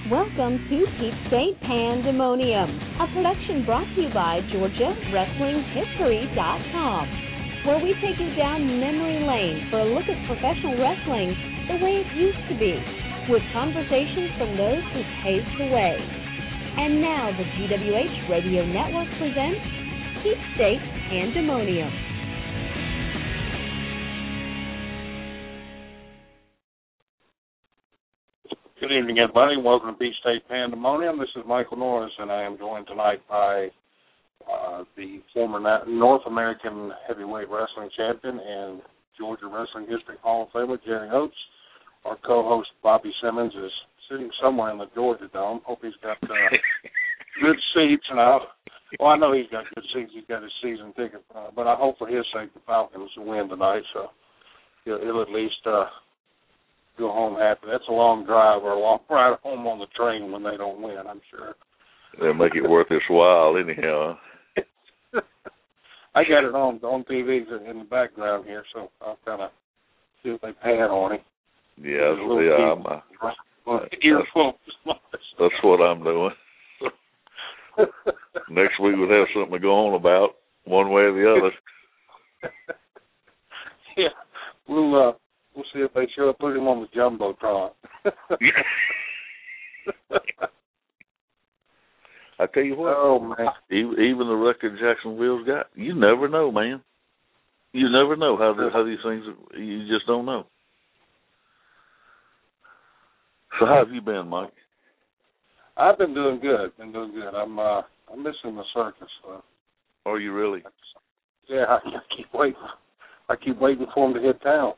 Welcome to Peep State Pandemonium, a production brought to you by GeorgiaWrestlingHistory.com, where we take you down memory lane for a look at professional wrestling the way it used to be, with conversations from those who paved the way. And now the GWH Radio Network presents Peep State Pandemonium. Good evening, everybody. Welcome to Peep State Pandemonium. This is Michael Norris, and I am joined tonight by the former North American Heavyweight Wrestling Champion and Georgia Wrestling History Hall of Famer, Jerry Oates. Our co-host, Bobby Simmons, is sitting somewhere in the Georgia Dome. Hope he's got good seats. And I know he's got good seats. He's got his season ticket. But I hope for his sake the Falcons will win tonight, so he'll at least go home happy. That's a long drive or a long ride home on the train when they don't win, I'm sure. They'll make it worth his while anyhow. I got it on TV in the background here, so I'll kind of see if they pan on him. Yeah, that's what I'm doing. Next week we'll have something to go on about, one way or the other. Yeah, we'll see if they show up, put him on the Jumbotron. I tell you what, oh, man. Even the record Jacksonville's got, you never know, man. You never know how these things, you just don't know. So how have you been, Mike? I've been doing good. I'm missing the circus. Are you really? Yeah, I keep waiting. I keep waiting for him to hit town.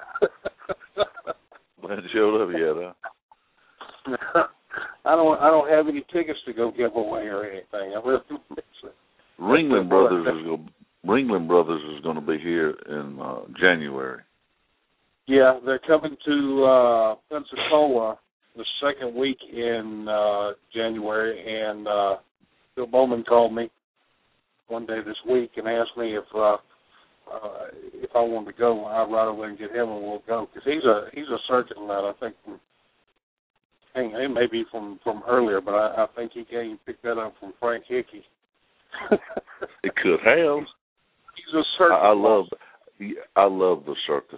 Hadn't showed up yet, huh? I don't have any tickets to go give away or anything. I really miss it. Ringling Brothers is going to be here in January. Yeah, they're coming to Pensacola the second week in January, and Bill Bowman called me one day this week and asked me if I wanted to go, I'd ride over and get him, and we'll go, because he's a circuit nut. I think it may be from earlier, but I think he picked that up from Frank Hickey. It could have. He's a circuit. I love the circus.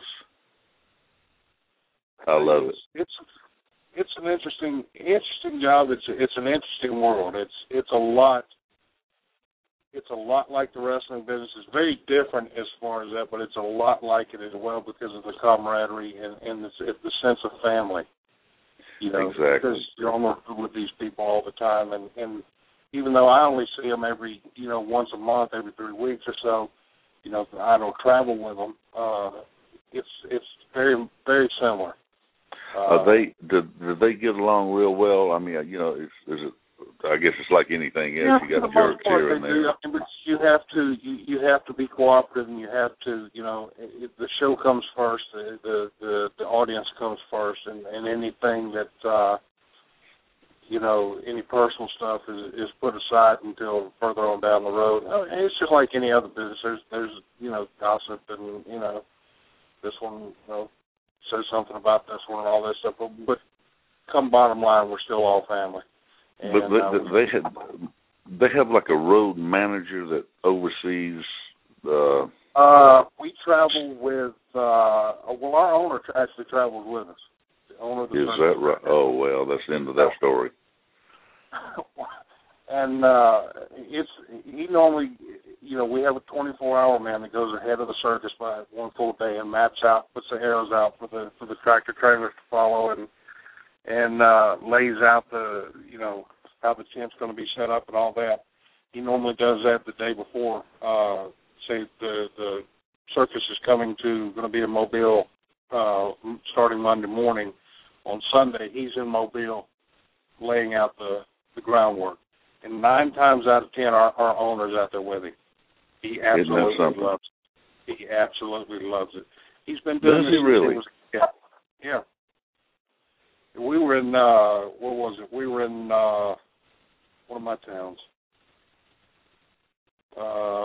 I love it. It's an interesting job. It's an interesting world. It's a lot. It's a lot like the wrestling business. It's very different as far as that, but it's a lot like it as well because of the camaraderie and the sense of family. You know, exactly. Because you're almost with these people all the time, and even though I only see them every, once a month, every 3 weeks or so, I don't travel with them. It's very, very similar. Do they get along real well? I mean, I guess it's like anything else. You got jerks here and there. But you have to be cooperative, and you have to, the show comes first, the audience comes first, and anything that, any personal stuff is put aside until further on down the road. It's just like any other business. There's gossip, and this one says something about this one and all that stuff. But come bottom line, we're still all family. And, but they have like a road manager that oversees the... we travel with... our owner actually travels with us. The owner of the Is that right? Oh, well, that's the end of that story. And he normally... we have a 24-hour man that goes ahead of the circus by one full day and maps out, puts the arrows out for the tractor trailers to follow, and lays out the, how the tent's going to be set up and all that. He normally does that the day before. Say the circus is going to be in Mobile starting Monday morning. On Sunday, he's in Mobile laying out the groundwork. And 9 times out of 10, our owner's out there with him. He absolutely loves it. He absolutely loves it. He's been doing this. Does he really? Yeah. We were in, where was it? We were in one of my towns. It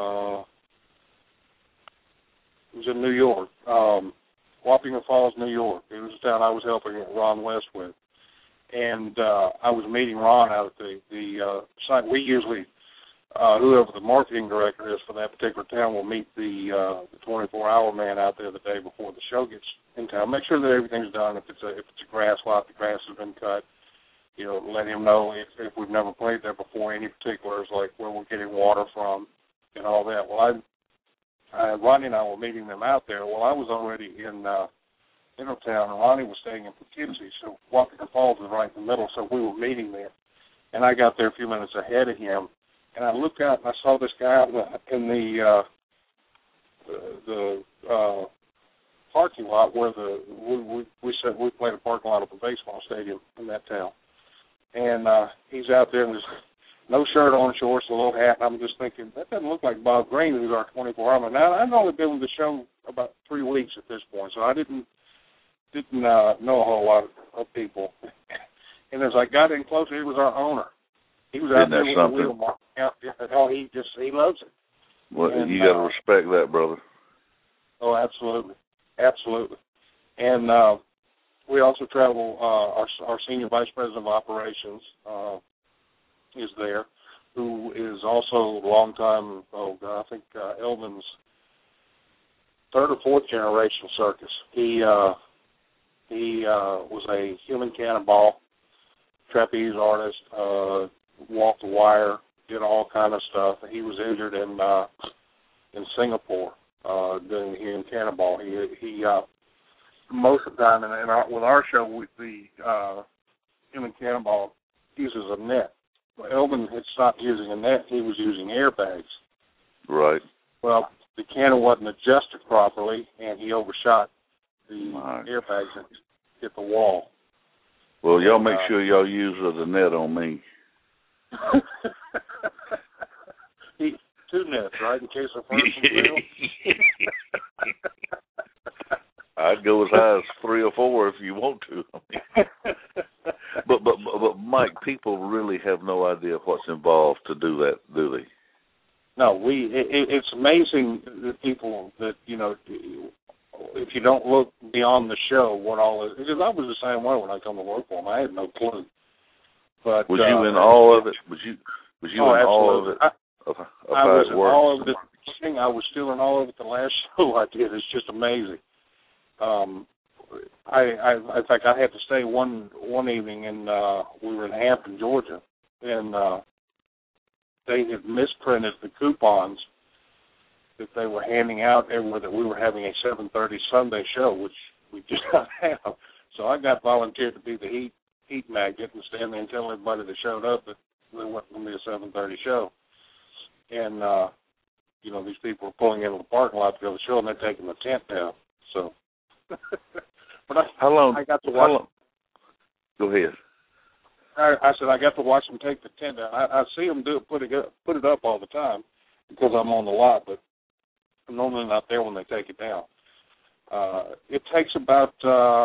was in New York, Wappingers Falls, New York. It was a town I was helping Ron West with. and I was meeting Ron out at the site. We usually, whoever the marketing director is for that particular town will meet the 24-hour man out there the day before the show gets in town. Make sure that everything's done. If it's a grass lot, the grass has been cut. You know, let him know if we've never played there before, any particulars like where we're getting water from and all that. Well, Ronnie and I were meeting them out there. Well, I was already in Middletown, and Ronnie was staying in Poughkeepsie, so Wapakoneta Falls was right in the middle, so we were meeting there. And I got there a few minutes ahead of him, and I looked out and I saw this guy out in the parking lot where we played a parking lot of a baseball stadium in that town. And he's out there and there's no shirt on, shorts, a little hat, and I'm just thinking, that doesn't look like Bob Green, who's our 24-hour man. Now, I've only been with the show about 3 weeks at this point, so I didn't know a whole lot of people. And as I got in closer, he was our owner. He was out there with the wheel mark. He loves it. Well, and, you got to respect that, brother. Oh, absolutely. Absolutely. And we also travel, our senior vice president of operations is there, who is also a long-time, I think Eldon's third or fourth generation circus. He was a human cannonball, trapeze artist, walked the wire, did all kind of stuff. He was injured in Singapore doing the human cannonball. He most of the time, with our show, the human cannonball uses a net. Well, Elvin had stopped using a net. He was using airbags. Right. Well, the cannon wasn't adjusted properly, and he overshot the airbags and hit the wall. Well, y'all make sure y'all use the net on me. 2 nets, right, in case of first and I'd go as high as 3 or 4 if you want to. But Mike, people really have no idea what's involved to do that, do they? No, it's amazing that people that, you know, if you don't look beyond the show, what all is, because I was the same way when I come to work for them. I had no clue. But was you in all of it? Was you in all of it? I was in all of it. I was still in all of it the last show I did. It's just amazing. In fact, I had to stay one evening, and we were in Hampton, Georgia, and they had misprinted the coupons that they were handing out everywhere that we were having a 7:30 Sunday show, which we did not have. So I got volunteered to be the heat magnet and stand there and tell everybody that showed up that there wasn't going to be a 7:30 show. And, you know, these people are pulling into the parking lot to go to the show, and they're taking the tent down. So, but I got to watch. How long? Go ahead. I said I got to watch them take the tent down. I see them put it up all the time because I'm on the lot, but I'm normally not there when they take it down. It takes about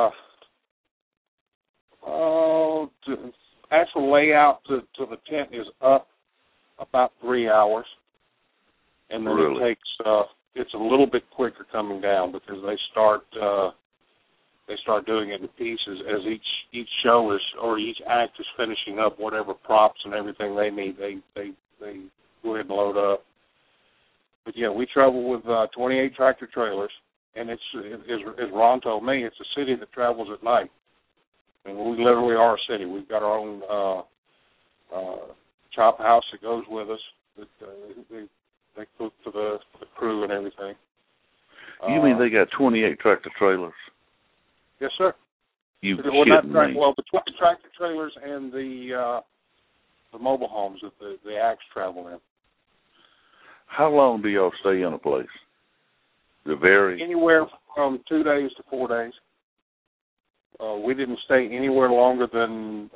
the actual layout to the tent is up about 3 hours, and then really? It takes it's a little bit quicker coming down because they start doing it in pieces as each show is, or each act is finishing up whatever props and everything they need. They go ahead and load up. But yeah, we travel with 28 tractor trailers, and it's as Ron told me, it's a city that travels at night. And we literally are a city. We've got our own chop house that goes with us. They cook for the crew and everything. You mean they got 28 tractor trailers? Yes, sir. You kidding me? Well, the tractor trailers and the mobile homes that the acts travel in. How long do y'all stay in a place? Does it vary? Anywhere from 2 days to 4 days. We didn't stay anywhere longer than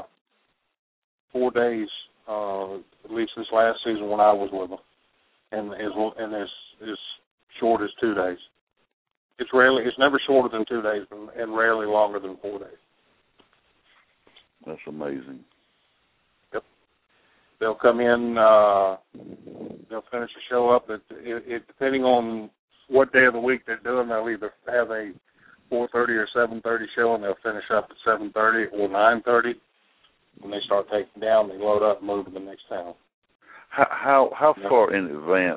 4 days, at least this last season when I was with them, and as short as 2 days. It's never shorter than 2 days, and rarely longer than 4 days. That's amazing. Yep. They'll come in. They'll finish the show up. Depending on what day of the week they're doing, they'll either have a 4:30 or 7:30 show, and they'll finish up at 7:30 or 9:30. when they start taking down, they load up and move to the next town. How far in advance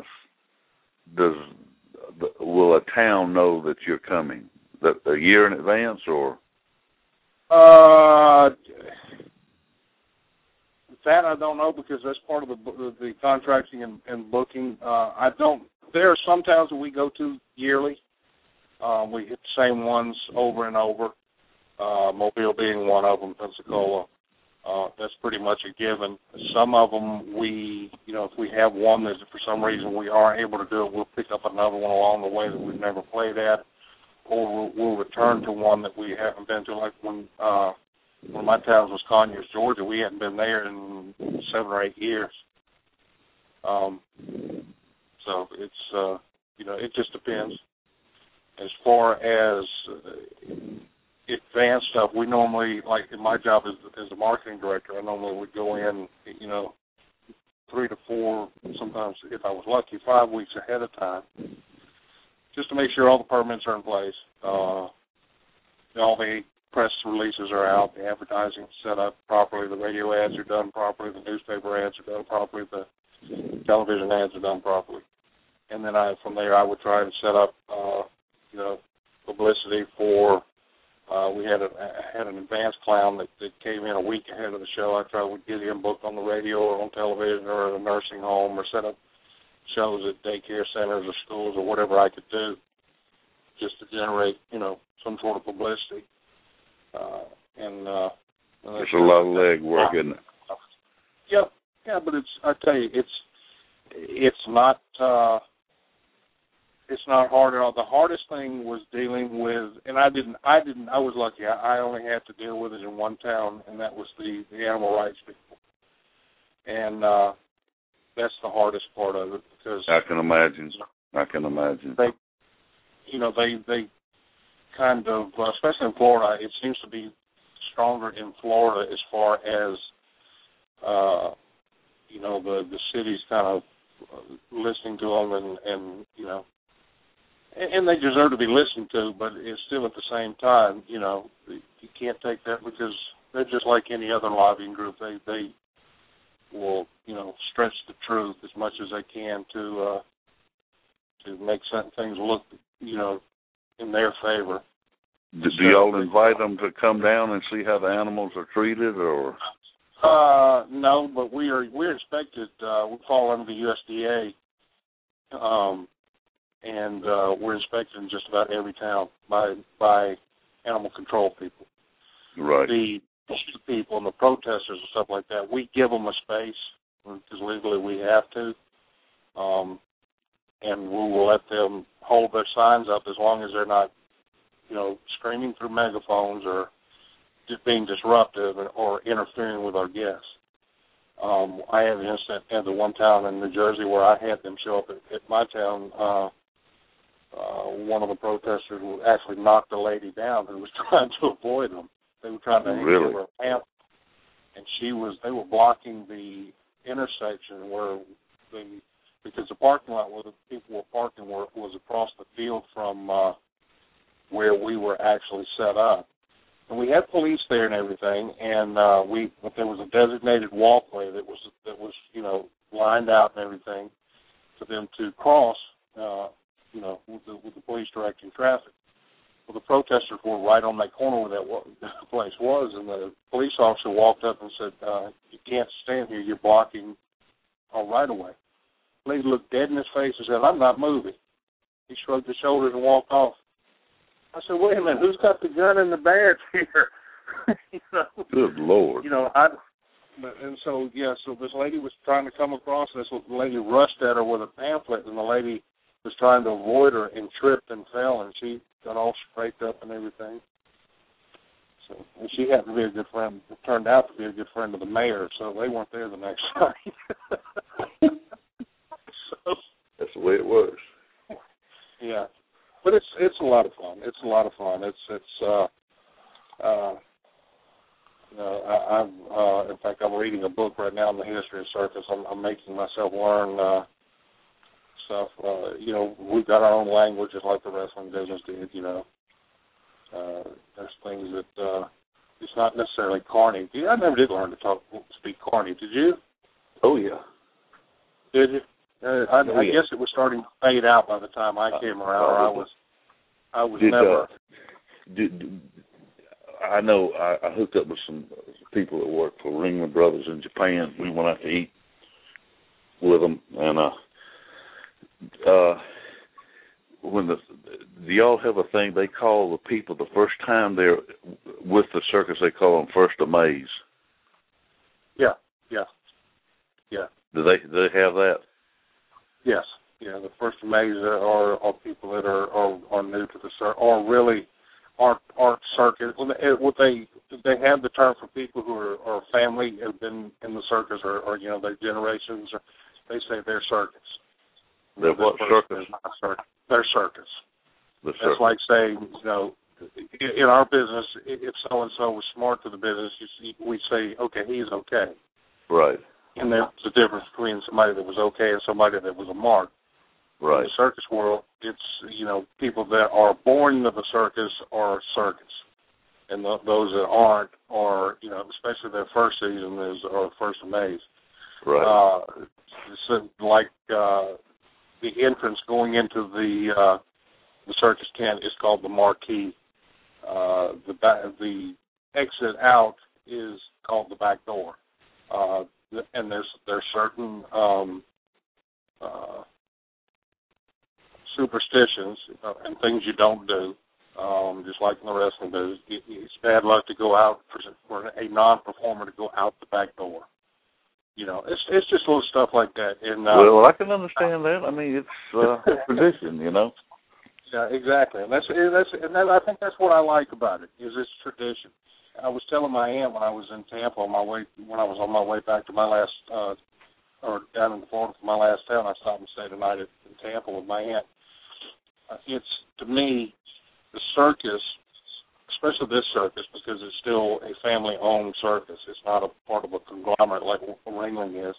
will a town know that you're coming? That a year in advance, or? That I don't know, because that's part of the contracting and booking. I don't. There are some towns that we go to yearly. We hit the same ones over and over. Mobile being one of them, Pensacola. That's pretty much a given. Some of them if we have one that for some reason we aren't able to do it, we'll pick up another one along the way that we've never played at, or we'll return to one that we haven't been to. Like when one of my towns was Conyers, Georgia. We hadn't been there in 7 or 8 years. So it's it just depends. As far as advanced stuff, we normally, like in my job as a marketing director, I normally would go in, 3 to 4, sometimes if I was lucky, 5 weeks ahead of time, just to make sure all the permits are in place, all the press releases are out, the advertising is set up properly, the radio ads are done properly, the newspaper ads are done properly, the television ads are done properly. And then from there I would try and set up, publicity for, we had an advanced clown that came in a week ahead of the show. I tried to get him booked on the radio or on television or at a nursing home, or set up shows at daycare centers or schools or whatever I could do just to generate, some sort of publicity. It's a lot of leg work, isn't it? Yeah, but I tell you, it's not hard at all. The hardest thing was dealing with, and I was lucky. I only had to deal with it in one town, and that was the animal rights people. And that's the hardest part of it, because I can imagine. They kind of, especially in Florida, it seems to be stronger in Florida as far as the cities kind of listening to them and they deserve to be listened to, but it's still at the same time, you can't take that, because they're just like any other lobbying group. They will, stretch the truth as much as they can to make certain things look, in their favor. Do y'all invite them to come down and see how the animals are treated, or? No, but we're inspected. We fall under the USDA, and we're inspected in just about every town by animal control people. Right. The people and the protesters and stuff like that, we give them a space because legally we have to, and we will let them hold their signs up as long as they're not, screaming through megaphones or just being disruptive or interfering with our guests. I had an incident at the one town in New Jersey where I had them show up at my town. One of the protesters actually knocked a lady down who was trying to avoid them. They were trying to hang over a pamphlet, and they were blocking the intersection because the parking lot where the people were parking was across the field from where we were actually set up. And we had police there and everything, and but there was a designated walkway that was lined out and everything for them to cross, with the police directing traffic. Well, the protesters were right on that corner where that place was, and the police officer walked up and said, "You can't stand here. You're blocking our right of way." The lady looked dead in his face and said, "I'm not moving." He shrugged his shoulders and walked off. I said, "Wait a minute, who's got the gun and the badge here?" Good Lord. So this lady was trying to come across, and this lady rushed at her with a pamphlet, and the lady was trying to avoid her and tripped and fell, and she got all scraped up and everything. So, and she happened to be a good friend, turned out to be a good friend of the mayor, so they weren't there the next night. That's the way it works. Yeah. But it's a lot of fun. It's a lot of fun. In fact, I'm reading a book right now on the history of circus. I'm making myself learn stuff. We've got our own language, just like the wrestling business did. There's things that it's not necessarily Carney. I never did learn to speak Carney. Did you? Oh, yeah. Did you? I guess it was starting to fade out by the time I came around. I was never. I know I hooked up with some people that work for Ringling Brothers in Japan. We went out to eat with them, and when do y'all have a thing they call the people the first time they're with the circus, they call them first amaze? Yeah. Do they have that? Yes. Yeah, the first amaze are people that are new to the circus, or really aren't circus. They have the term for people who are family, have been in the circus, or their generations. They say they're circus. They're what circus? They're circus. The circus. That's like saying, in our business, if so and so was smart to the business, we say, okay, he's okay. Right. And there's a difference between somebody that was okay and somebody that was a mark. Right. In the circus world, it's, people that are born into the circus are circus. And those that aren't are, especially their first season are first amaze. Right. The entrance going into the circus tent is called the marquee. The exit out is called the back door. And there's certain superstitions and things you don't do, just like in the wrestling business. It's bad luck to go out for a non-performer to go out the back door. It's just little stuff like that. And well, I can understand that. I mean, it's tradition, Yeah, exactly. And I think that's what I like about it, is it's tradition. I was telling my aunt when I was in Tampa when I was on my way back to my last, or down in Florida for my last town, I stopped and stayed the night in Tampa with my aunt. It's, to me, the circus, especially this circus, because it's still a family-owned circus. It's not a part of a conglomerate like Ringling is.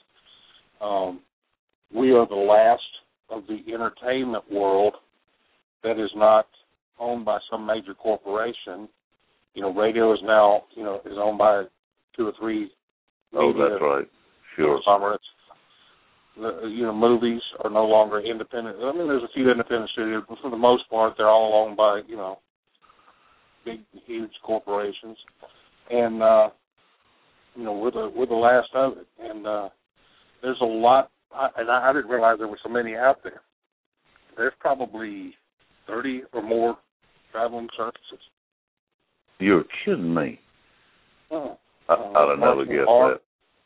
We are the last of the entertainment world that is not owned by some major corporation. Radio is now, is owned by 2 or 3 media that's right. Sure. conglomerates. Movies are no longer independent. I mean, there's a few independent studios, but for the most part, they're all owned by, big, huge corporations. And, we're the last of it. And there's a lot, and I didn't realize there were so many out there. There's probably 30 or more traveling circuses. You're kidding me. Oh. I'd have never guessed that.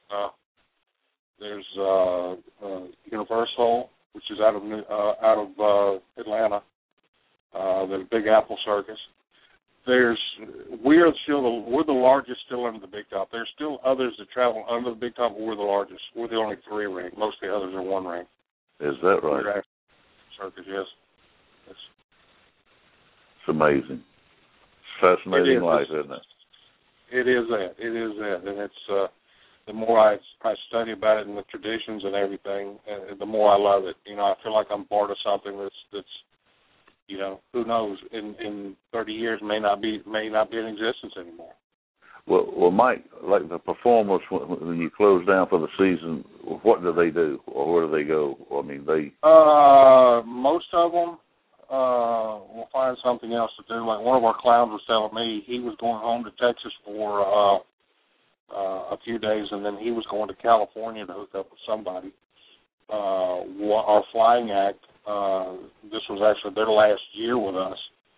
There's Universal, which is out of Atlanta. The Big Apple Circus. We're the largest still under the Big Top. There's still others that travel under the Big Top, but we're the largest. We're the only 3 ring. Most of the others are 1 ring. Is that right? Circus, yes. It's amazing. It's fascinating life, isn't it? It is that, and it's the more I study about it and the traditions and everything, the more I love it. I feel like I'm part of something that's who knows, in 30 years may not be in existence anymore. Well, Mike, like the performers, when you close down for the season, what do they do, or where do they go? I mean, most of them will find something else to do. Like one of our clowns was telling me he was going home to Texas for a few days, and then he was going to California to hook up with somebody. Our flying act, this was actually their last year with us.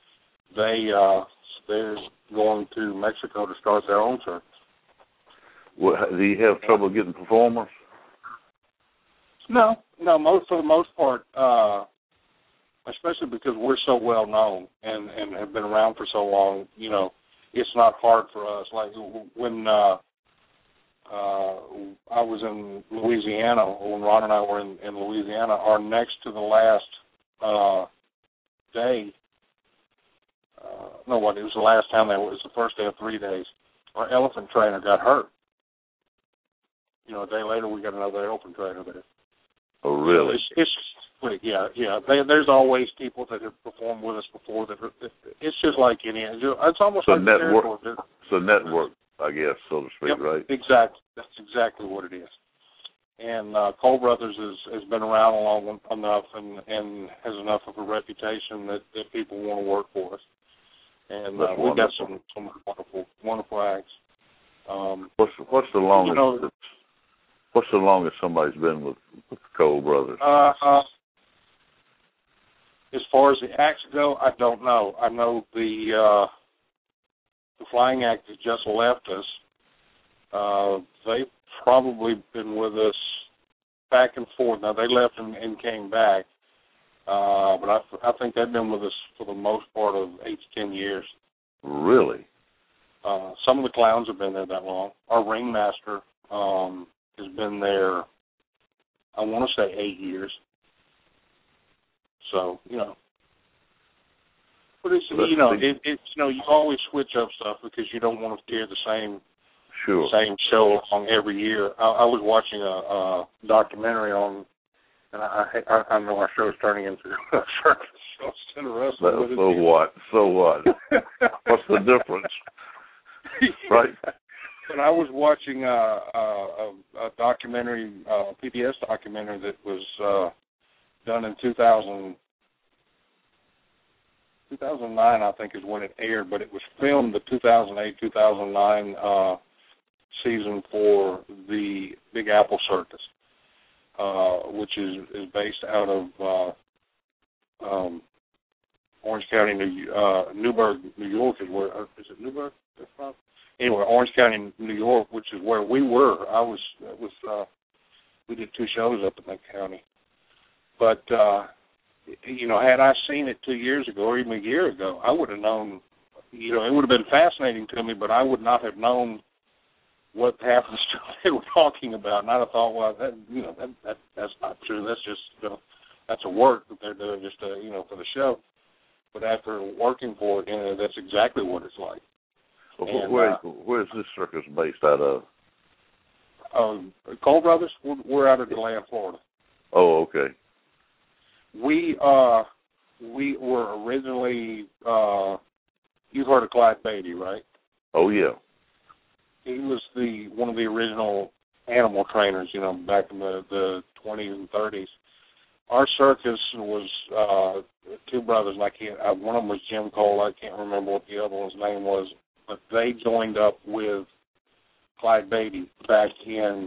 They're going to Mexico to start their own circus. Well, do you have trouble getting performers? No. For the most part, especially because we're so well known and have been around for so long, it's not hard for us. Like when I was in Louisiana, when Ron and I were in Louisiana, our next to the last day, it was the last time it was the first day of 3 days, our elephant trainer got hurt. A day later, we got another elephant trainer there. Oh, really? So it's quick, yeah. There's always people that have performed with us before. It's just like any. It's almost like network. So network I guess, so to speak, yep, right? Exactly. That's exactly what it is. And Cole Brothers has been around long enough and has enough of a reputation that people want to work for us. And we've got some wonderful acts. What's the longest? What's the longest somebody's been with Cole Brothers? As far as the acts go, I don't know. I know the Flying Act that just left us. They've probably been with us back and forth. Now, they left and came back, but I think they've been with us for the most part of 8 to 10 years. Really? Some of the clowns have been there that long. Our ringmaster has been there, I want to say 8 years. So, but it's you always switch up stuff because you don't want to hear the same show along every year. I was watching a documentary on, and I know our show's turning into a circus show instead of wrestling. So what? What's the difference? Right. But I was watching a documentary, PBS documentary that was done in 2009, I think, is when it aired, but it was filmed the 2008-2009 season for the Big Apple Circus, which is based out of Orange County, Newburgh, New York is where, is it Newburgh? Anyway, Orange County, New York, which is where we were. We did 2 shows up in that county. But, had I seen it 2 years ago or even a year ago, I would have known, it would have been fascinating to me, but I would not have known what half of the stuff they were talking about. And I'd have thought, well, that's not true. That's just, that's a work that they're doing just, for the show. But after working for it, that's exactly what it's like. Well, where's this circus based out of? Cole Brothers, we're out of DeLand, Florida. Oh, okay. We were originally, you've heard of Clyde Beatty, right? Oh, yeah. He was one of the original animal trainers, back in the 20s and 30s. Our circus was 2 brothers, and one of them was Jim Cole. I can't remember what the other one's name was, but they joined up with Clyde Beatty back in,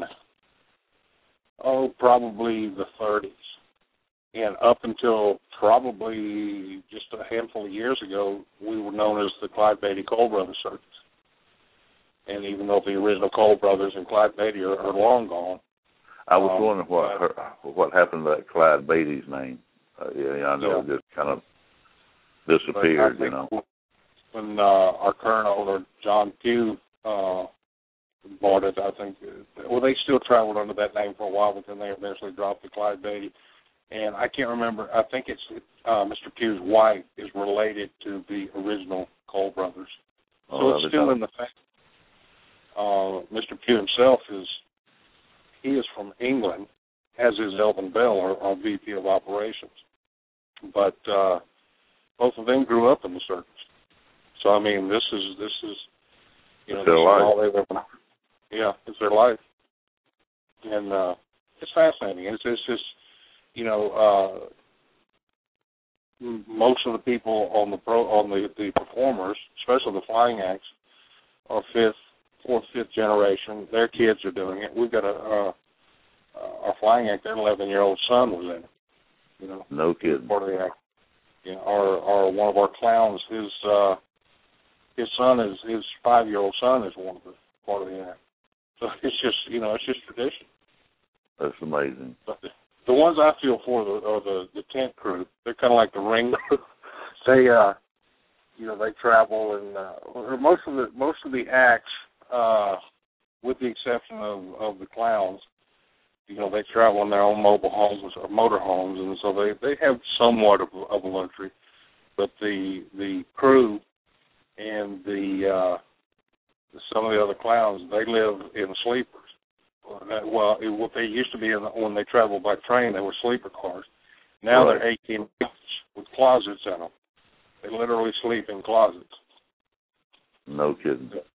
probably the 30s. And up until probably just a handful of years ago, we were known as the Clyde Beatty Cole Brothers Circus. And even though the original Cole Brothers and Clyde Beatty are long gone. I was wondering what happened to that Clyde Beatty's name. I know it just kind of disappeared, When our current owner, John Pugh, bought it, I think, they still traveled under that name for a while, but then they eventually dropped the Clyde Beatty. And I can't remember, I think it's Mr. Pugh's wife is related to the original Cole Brothers. So it's still in the family. Mr. Pugh himself he is from England, as is Elvin Bell, our VP of Operations. But both of them grew up in the circus. So, I mean, this is it's their life. All they live in. Yeah, it's their life. And it's fascinating. It's just, most of the people on the performers, especially the flying acts, are 4th, 5th generation. Their kids are doing it. We've got our flying act. Their 11-year-old son was in it. No kidding. Part of the act. Our one of our clowns. His son is his 5-year-old son is part of the act. So it's just tradition. That's amazing. But the ones I feel for are the tent crew. They're kind of like the ring. They they travel and most of the acts, with the exception of the clowns, they travel in their own mobile homes or motor homes, and so they have somewhat of a luxury. But the crew and some of the other clowns, they live in sleepers. Well, what they used to be when they traveled by train, they were sleeper cars. Now they're 18 with closets in them. They literally sleep in closets. No kidding. The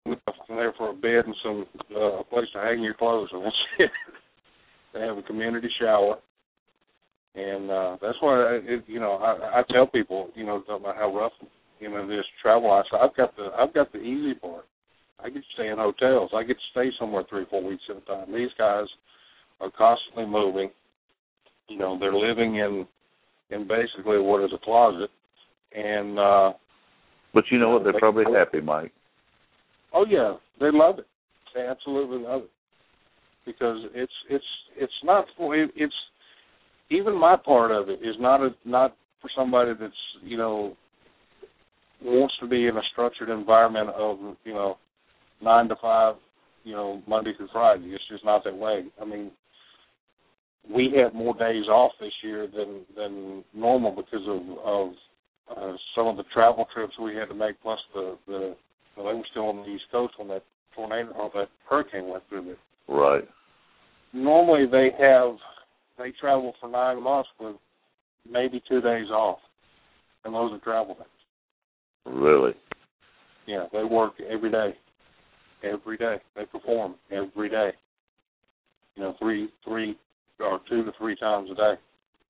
in there for a bed and some a place to hang your clothes, and that's it. They have a community shower, and that's why I tell people, talking about how rough it is to travel. I say I've got the easy part. I get to stay in hotels. I get to stay somewhere 3-4 weeks at a time. These guys are constantly moving. They're living in basically what is a closet, and but you know what? They're probably happy, Mike. Oh yeah, they love it. They absolutely love it because it's not for it's even my part of it is not for somebody that's wants to be in a structured environment of 9 to 5 Monday through Friday. It's just not that way. I mean, we had more days off this year than normal because of some of the travel trips we had to make, plus they were still on the East Coast when that tornado or that hurricane went through it. Right. Normally they travel for 9 months with maybe 2 days off, and those are travel days. Really? Yeah, they work every day. Every day. They perform every day. 3 or 2 to 3 times a day.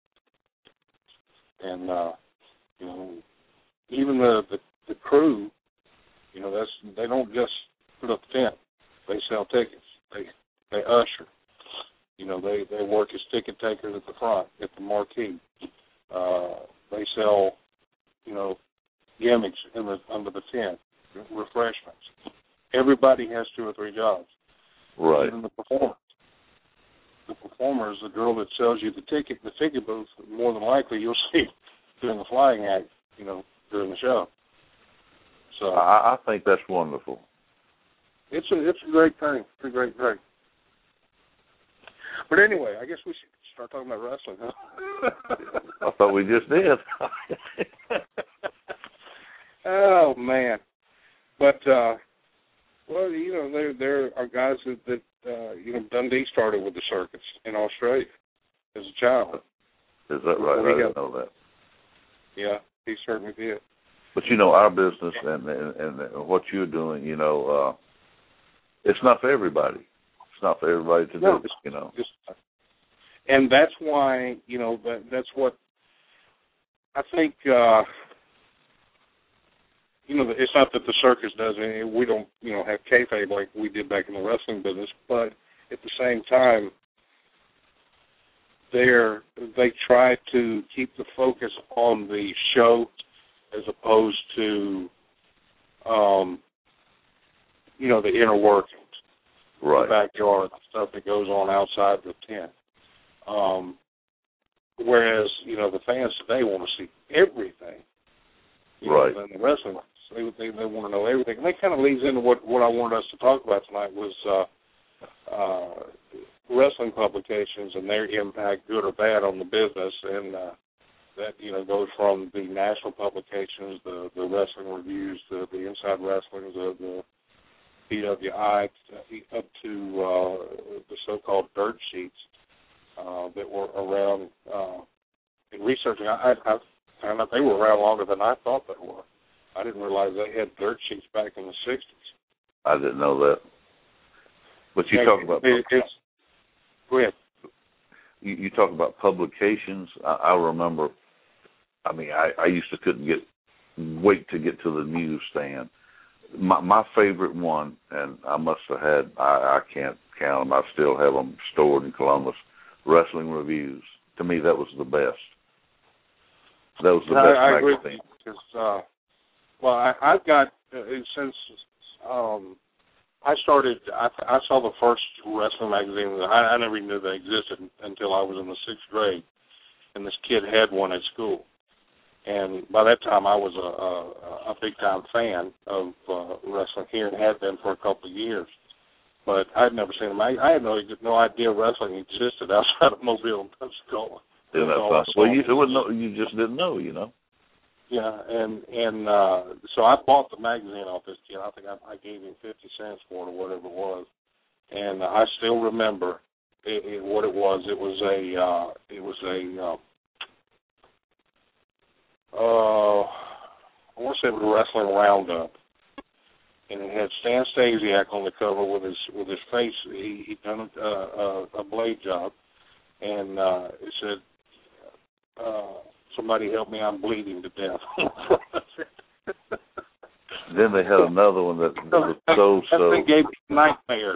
And even the crew, they don't just put up a tent. They sell tickets. They usher. They work as ticket takers at the front, at the marquee. They sell, gimmicks under the tent, refreshments. Everybody has 2 or 3 jobs. Right. Even the performers. The performer is the girl that sells you the ticket booth. More than likely, you'll see doing the flying act, during the show. So I think that's wonderful. It's a great thing. It's a great thing. But anyway, I guess we should start talking about wrestling, huh? I thought we just did. Oh man, but there are guys that Dundee started with the circus in Australia as a child. Is that right? I didn't know that. Yeah, he certainly did. But our business and what you're doing, it's not for everybody. It's not for everybody to do. And that's why that's what I think. It's not that the circus does anything. We don't, have kayfabe like we did back in the wrestling business, but at the same time, they try to keep the focus on the show as opposed to, the inner workings, right, the backyard, the stuff that goes on outside the tent. Whereas, the fans today want to see everything. Right. And the wrestling, they want to know everything. And that kind of leads into what I wanted us to talk about tonight was wrestling publications and their impact, good or bad, on the business. And that, goes from the national publications, the wrestling reviews, the Inside Wrestling, the PWI, up to the so-called dirt sheets that were around in researching. I found out they were around longer than I thought they were. I didn't realize they had dirt sheets back in the 60s. I didn't know that. But you talk about... Go ahead. You talk about publications. I remember, I used to wait to get to the newsstand. My favorite one, and I must have had, I can't count them, I still have them stored in Columbus, Wrestling Reviews. To me, that was the best. That was the best I magazine. agree, because, I've got, since I started, I saw the first wrestling magazine. I never even knew they existed until I was in the 6th grade, and this kid had one at school. And by that time, I was a big-time fan of wrestling here and had been for a couple of years. But I'd never seen them. I had no idea wrestling existed outside of Mobile and Pensacola. Yeah, that's well, you wouldn't know. You just didn't know, Yeah, and so I bought the magazine off this kid. I think I gave him 50 cents for it or whatever it was, and I still remember what it was. It was I want to say it was a wrestling roundup, and it had Stan Stasiak on the cover with his face. He'd done a blade job, and it said, "Somebody help me! I'm bleeding to death." Then they had another one that was so. That thing gave me nightmares.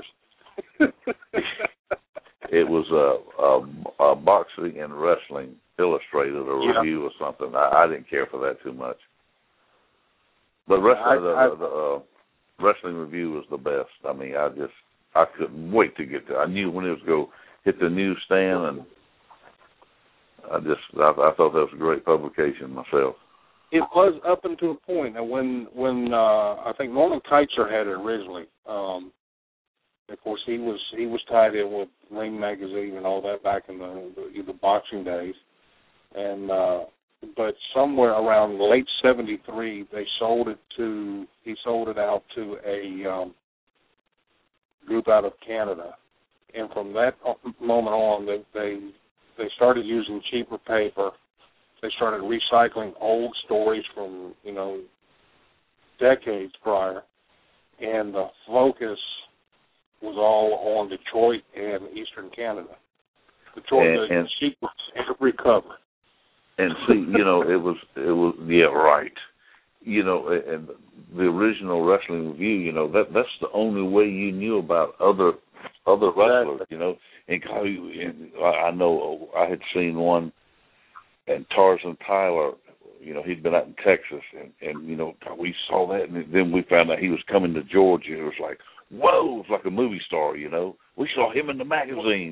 It was a Boxing and Wrestling Illustrated, a review or something. I didn't care for that too much. But the Wrestling Review was the best. I mean, I couldn't wait to get there. I knew when it was going to hit the newsstand, and I thought that was a great publication myself. It was up until a point. And when I think Norman Kietzer had it originally. Of course, he was tied in with Ring Magazine and all that back in the boxing days, and but somewhere around late '73, he sold it out to a group out of Canada, and from that moment on, they started using cheaper paper. They started recycling old stories from decades prior, and the focus was all on Detroit and Eastern Canada. Detroit, and sequence every cover. And see, it was right. And the original Wrestling Review, that's the only way you knew about other wrestlers, And I know I had seen one, and Tarzan Tyler, he'd been out in Texas, and we saw that, and then we found out he was coming to Georgia. It was like, whoa, it was like a movie star, We saw him in the magazine.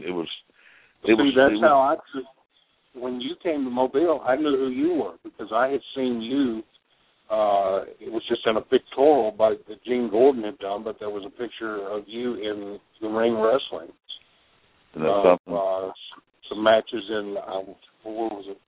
When you came to Mobile, I knew who you were because I had seen you. It was just in a pictorial that Gene Gordon had done, but there was a picture of you in the ring wrestling. Some matches in, where was it?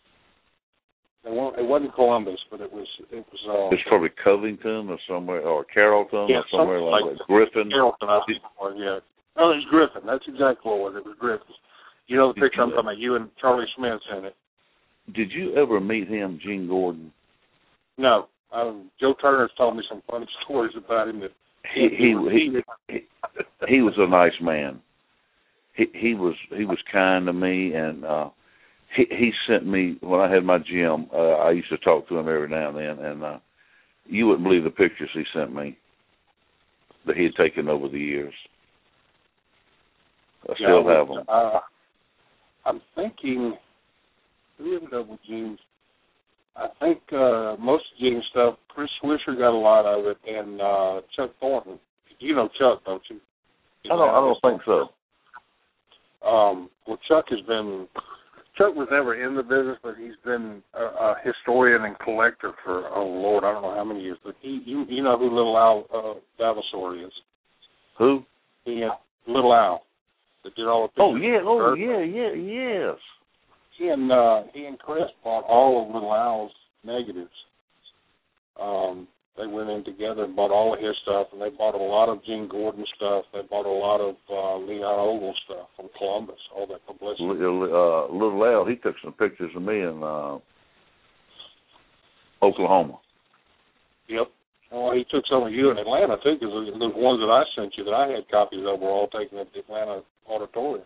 It wasn't Columbus, but it was. It's probably Covington or somewhere, or Carrollton, or somewhere like that. Griffin. Carrollton, yeah. No, it was Griffin. That's exactly what it was. It was Griffin. The picture I'm talking about, you and Charlie Smith's in it. Did you ever meet him, Gene Gordon? No. Joe Turner's told me some funny stories about him. That he was a nice man. He was kind to me, and he sent me, when I had my gym, I used to talk to him every now and then, and you wouldn't believe the pictures he sent me that he had taken over the years. I still have them. I'm thinking, who ended up with Gene's? I think most of Gene's stuff, Chris Swisher got a lot of it, and Chuck Thornton. You know Chuck, don't you? I don't think so. Well, Chuck was never in the business, but he's been a historian and collector for, oh Lord, I don't know how many years. But you know who Little Al Vavasseur is? Who? Little Al. That did all the pictures. Yes. He and Chris bought all of Little Al's negatives. They went in together and bought all of his stuff, and they bought a lot of Gene Gordon stuff. They bought a lot of Leon Ogle stuff from Columbus, all that publicity. Little Al, he took some pictures of me in Oklahoma. Yep. Well, he took some of you in Atlanta, too, because the ones that I sent you that I had copies of were all taken at the Atlanta Auditorium.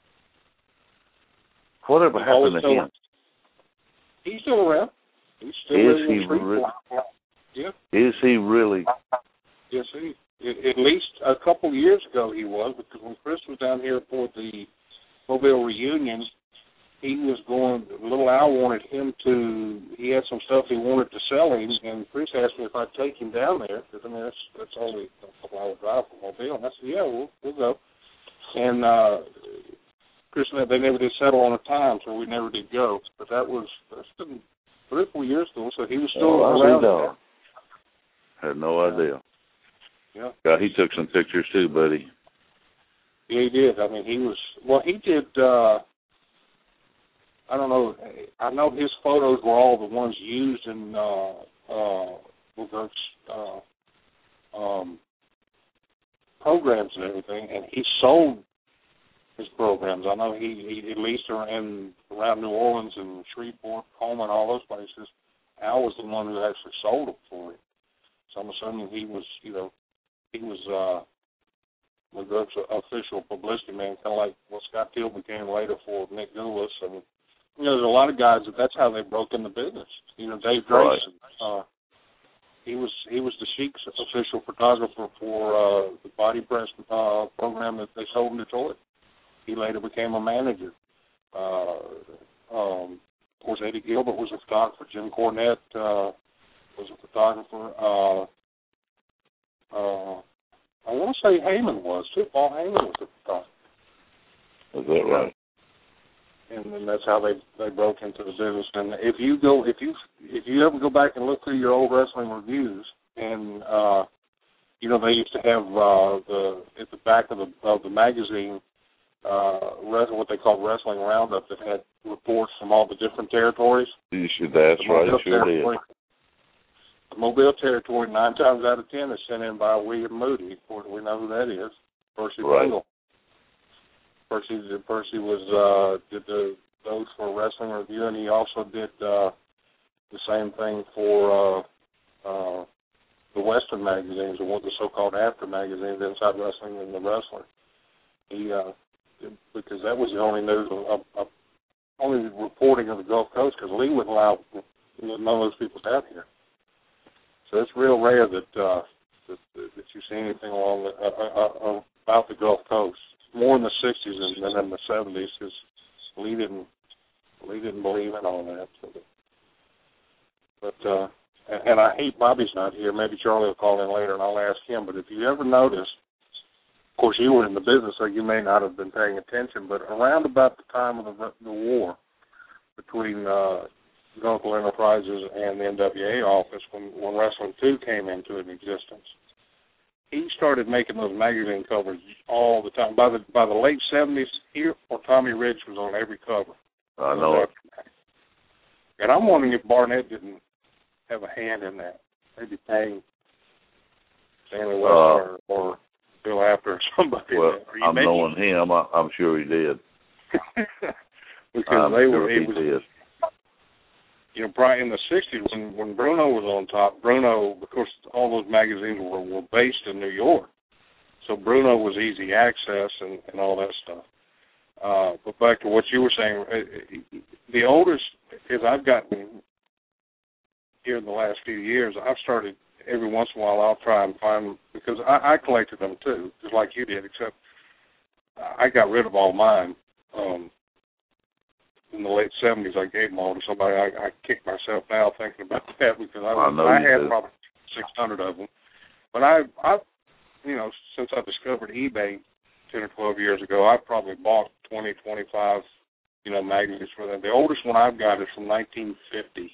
Whatever happened to him? He's still around. He's still Yeah. Is he really? Yes, at least a couple of years ago he was, because when Chris was down here for the Mobile reunion, he was going, Little Al wanted him to, he had some stuff he wanted to sell him, and Chris asked me if I'd take him down there, because, I mean, that's only a couple-hour drive from Mobile, and I said, yeah, we'll go. And Chris and they never did settle on a time, so we never did go. But that's been 3 or 4 years ago, so he was still around there. Had no idea. Yeah. God, he took some pictures too, buddy. Yeah, he did. I mean, he did, I don't know, I know his photos were all the ones used in programs and everything, and he sold his programs. I know he at least around New Orleans and Shreveport, Coleman, all those places, Al was the one who actually sold them for him. So I'm assuming he was McGurk's official publicity man, kind of like what Scott Teal became later for Nick Gulas. And, there's a lot of guys that's how they broke in the business. Dave Grayson, he was the Sheik's official photographer for the body press program that they sold in Detroit. He later became a manager. Of course, Eddie Gilbert was a photographer. Jim Cornette was a photographer. I want to say Heyman was too. Paul Heyman was a photographer. Is that right? And then that's how they broke into the business. And if you ever go back and look through your old wrestling reviews, and they used to have at the back of the magazine what they called Wrestling Roundup that had reports from all the different territories. You should. That's right. Sure did. The Mobile Territory, 9 times out of 10, is sent in by William Moody. Of course, we know who that is. Percy Pringle. Percy did those for Wrestling Review, and he also did the same thing for the Western magazines, or the so-called after magazines, Inside Wrestling and The Wrestler. He because that was the only news, only reporting of the Gulf Coast, because Lee wouldn't allow none of those people down here. So it's real rare that you see anything along about the Gulf Coast. More in the 60s than in the 70s, because Lee didn't believe in all that. But and I hate Bobby's not here. Maybe Charlie will call in later and I'll ask him. But if you ever noticed, of course you were in the business, so you may not have been paying attention. But around about the time of the war between Gunkel Enterprises and the NWA office, when Wrestling 2 came into existence, he started making those magazine covers all the time. By the late 70s, here or Tommy Rich was on every cover. I know it. And I'm wondering if Barnett didn't have a hand in that. Maybe paying Stanley West or Bill Apter or somebody. Well, I'm knowing him. I'm sure he did. Because he did. Probably in the 60s when Bruno was on top, Bruno, of course, all those magazines were based in New York. So Bruno was easy access and all that stuff. But back to what you were saying, the oldest, as I've gotten here in the last few years, I've started every once in a while, I'll try and find, because I collected them too, just like you did, except I got rid of all mine. In the late 70s, I gave them all to somebody. I kicked myself now thinking about that, because I had probably 600 of them. But I've since I discovered eBay 10 or 12 years ago, I've probably bought 20, 25, magazines for them. The oldest one I've got is from 1950.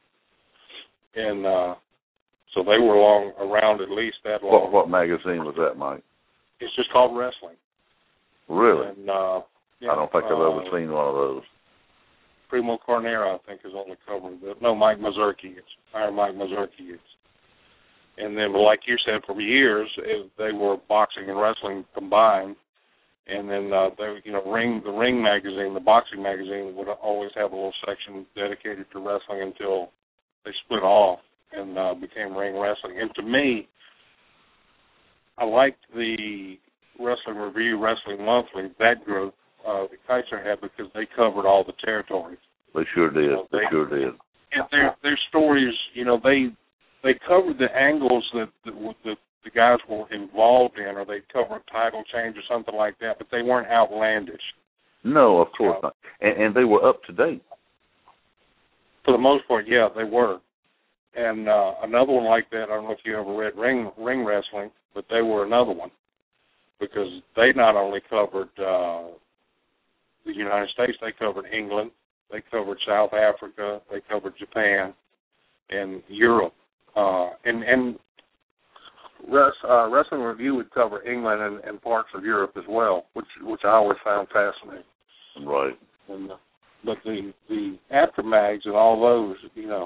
And so they were around at least that long. What magazine was that, Mike? It's just called Wrestling. Really? And, I don't think I've ever seen one of those. Primo Carnera, I think, is on the cover. No, Mike Mazurki. It's Iron Mike Mazurki. And then, like you said, for years, they were boxing and wrestling combined. And then, the Ring magazine, the boxing magazine, would always have a little section dedicated to wrestling until they split off and became Ring Wrestling. And to me, I liked the Wrestling Review, Wrestling Monthly, that group. The Kaiser had, because they covered all the territories. They sure did. They sure did. And their stories, they covered the angles that the guys were involved in, or they covered a title change or something like that, but they weren't outlandish. No, of course not. And they were up to date. For the most part, yeah, they were. And another one like that, I don't know if you ever read Ring Wrestling, but they were another one, because they not only covered the United States, they covered England, they covered South Africa, they covered Japan, and Europe. And Wrestling Review would cover England and parts of Europe as well, which I always found fascinating. Right. And, but the aftermags and all those,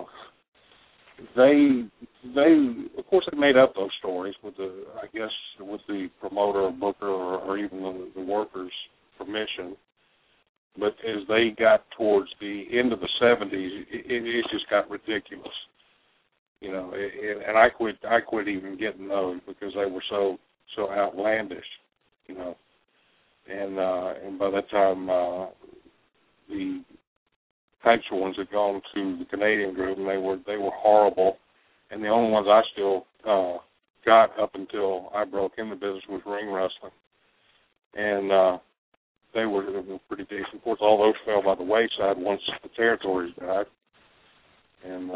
they of course they made up those stories with the promoter or booker or even the workers' permission. But as they got towards the end of the 70s, it just got ridiculous. You know, and I quit even getting those because they were so outlandish, you know. And by that time, the actual ones had gone to the Canadian group, and they were horrible. And the only ones I still got up until I broke in the business was ring wrestling, and they were pretty decent. Of course, all those fell by the wayside once the territories died. And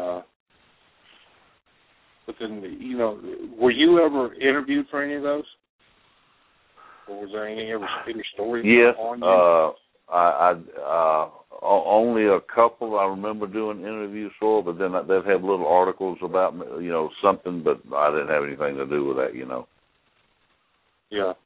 but then, you know, were you ever interviewed for any of those? Or was there any stories on you? I only a couple I remember doing interviews for, but then they'd have little articles about, you know, something, but I didn't have anything to do with that, you know. Yeah.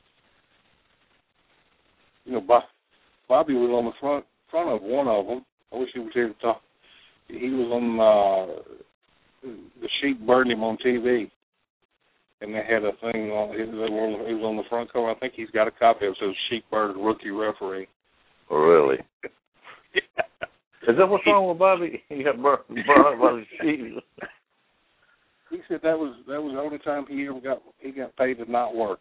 You know, Bobby was on the front of one of them. I wish he was here to talk. He was on the Sheep burned him on TV, and they had a thing on. It was on the front cover. I think he's got a copy of it. It says Sheep burned rookie referee. Oh, really? Yeah. Is that what's wrong with Bobby? He got burned by the sheep. He said that was the only time he got paid to not work.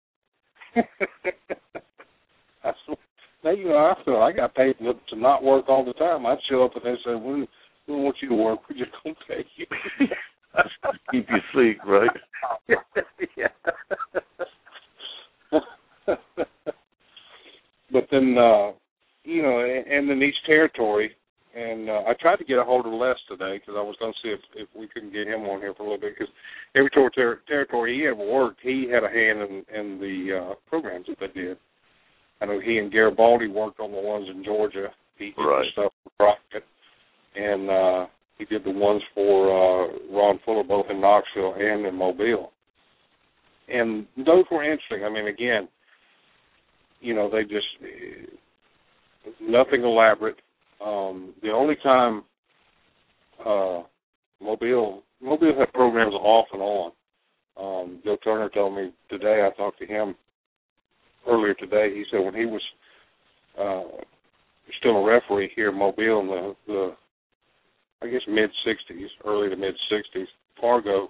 I feel I got paid to not work all the time. I'd show up and they said, "We don't want you to work. We're just gonna pay you." Keep you sleep, right? Yeah. But then, you know, and in each territory, and I tried to get a hold of Les today because I was going to see if we couldn't get him on here for a little bit, because every territory he ever worked, he had a hand in the programs that they did. I know he and Garibaldi worked on the ones in Georgia. He did the stuff for Crockett, and he did the ones for Ron Fuller, both in Knoxville and in Mobile. And those were interesting. I mean, again, you know, they just, nothing elaborate. The only time Mobile had programs off and on. Bill Turner told me today, I talked to him earlier today, he said when he was still a referee here in Mobile in the I guess mid-'60s, early to mid-'60s, Fargo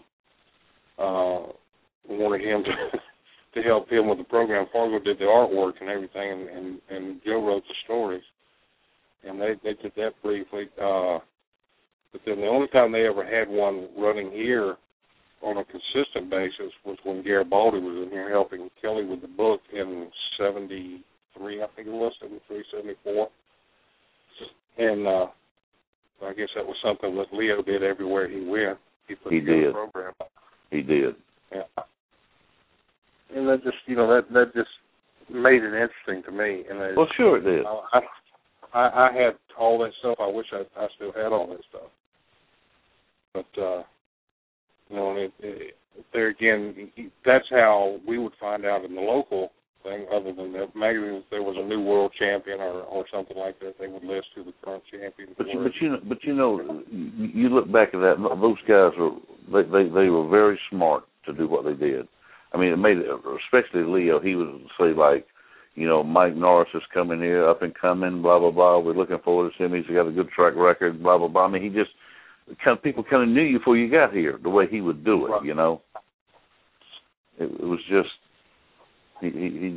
wanted him to help him with the program. Fargo did the artwork and everything, and Joe wrote the stories. And they did that briefly. But then the only time they ever had one running here on a consistent basis was when Garibaldi was in here helping Kelly with the book in 73, I think it was, 73, 74. And I guess that was something that Leo did everywhere he went. He did. Program. He did. Yeah. And that just, you know, that just made it interesting to me. And well, sure it did. I had all that stuff. I wish I still had all that stuff. But, you know, there again, that's how we would find out in the local thing, other than that. Maybe if there was a new world champion or something like that, they would list who the current champion was. But you know, you look back at that, those guys they were very smart to do what they did. I mean, it made it, especially Leo, he would say, like, you know, Mike Norris is coming here, up and coming, blah, blah, blah. We're looking forward to him. He's got a good track record, blah, blah, blah. I mean, he just, people kind of knew you before you got here, the way he would do it, right. You know. It was just, the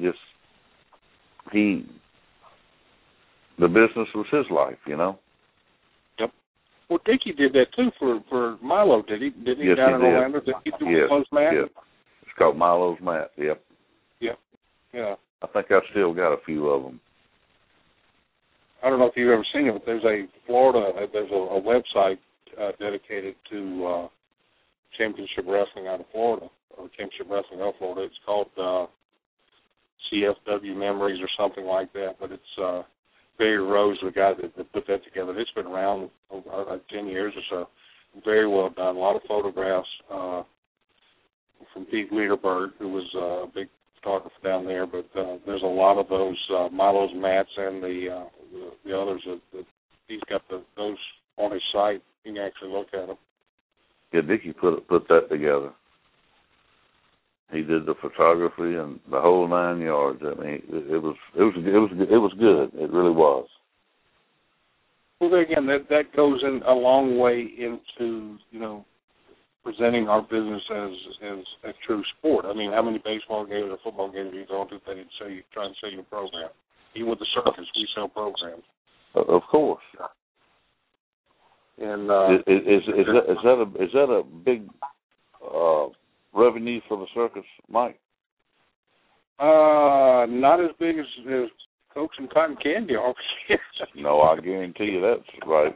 business was his life, you know. Yep. Well, Dickie did that, too, for Milo, did he? Didn't he? Yes, down he in did. Orlando? Did he do a close match? Yeah. It's called Milo's Mat, yep. Yep. Yeah. I think I've still got a few of them. I don't know if you've ever seen it, but there's a website dedicated to championship wrestling out of Florida, or championship wrestling out of Florida. It's called CFW Memories or something like that, but it's Barry Rose, the guy that put that together. It's been around over 10 years or so. Very well done. A lot of photographs from Pete Lederberg, who was a big photographer down there, but there's a lot of those Milo's mats and the others that he's got those on his site. You can actually look at them. Yeah, Dickie put that together. He did the photography and the whole 9 yards. I mean, it was good. It really was. Well, there again, that goes in a long way into, you know, presenting our business as a true sport. I mean, how many baseball games or football games do you go to that they'd say you try and sell your program? Even with the circus, we sell programs. Of course. And is that a big revenue for the circus, Mike? Not as big as Cokes and cotton candy are. No, I guarantee you that's right.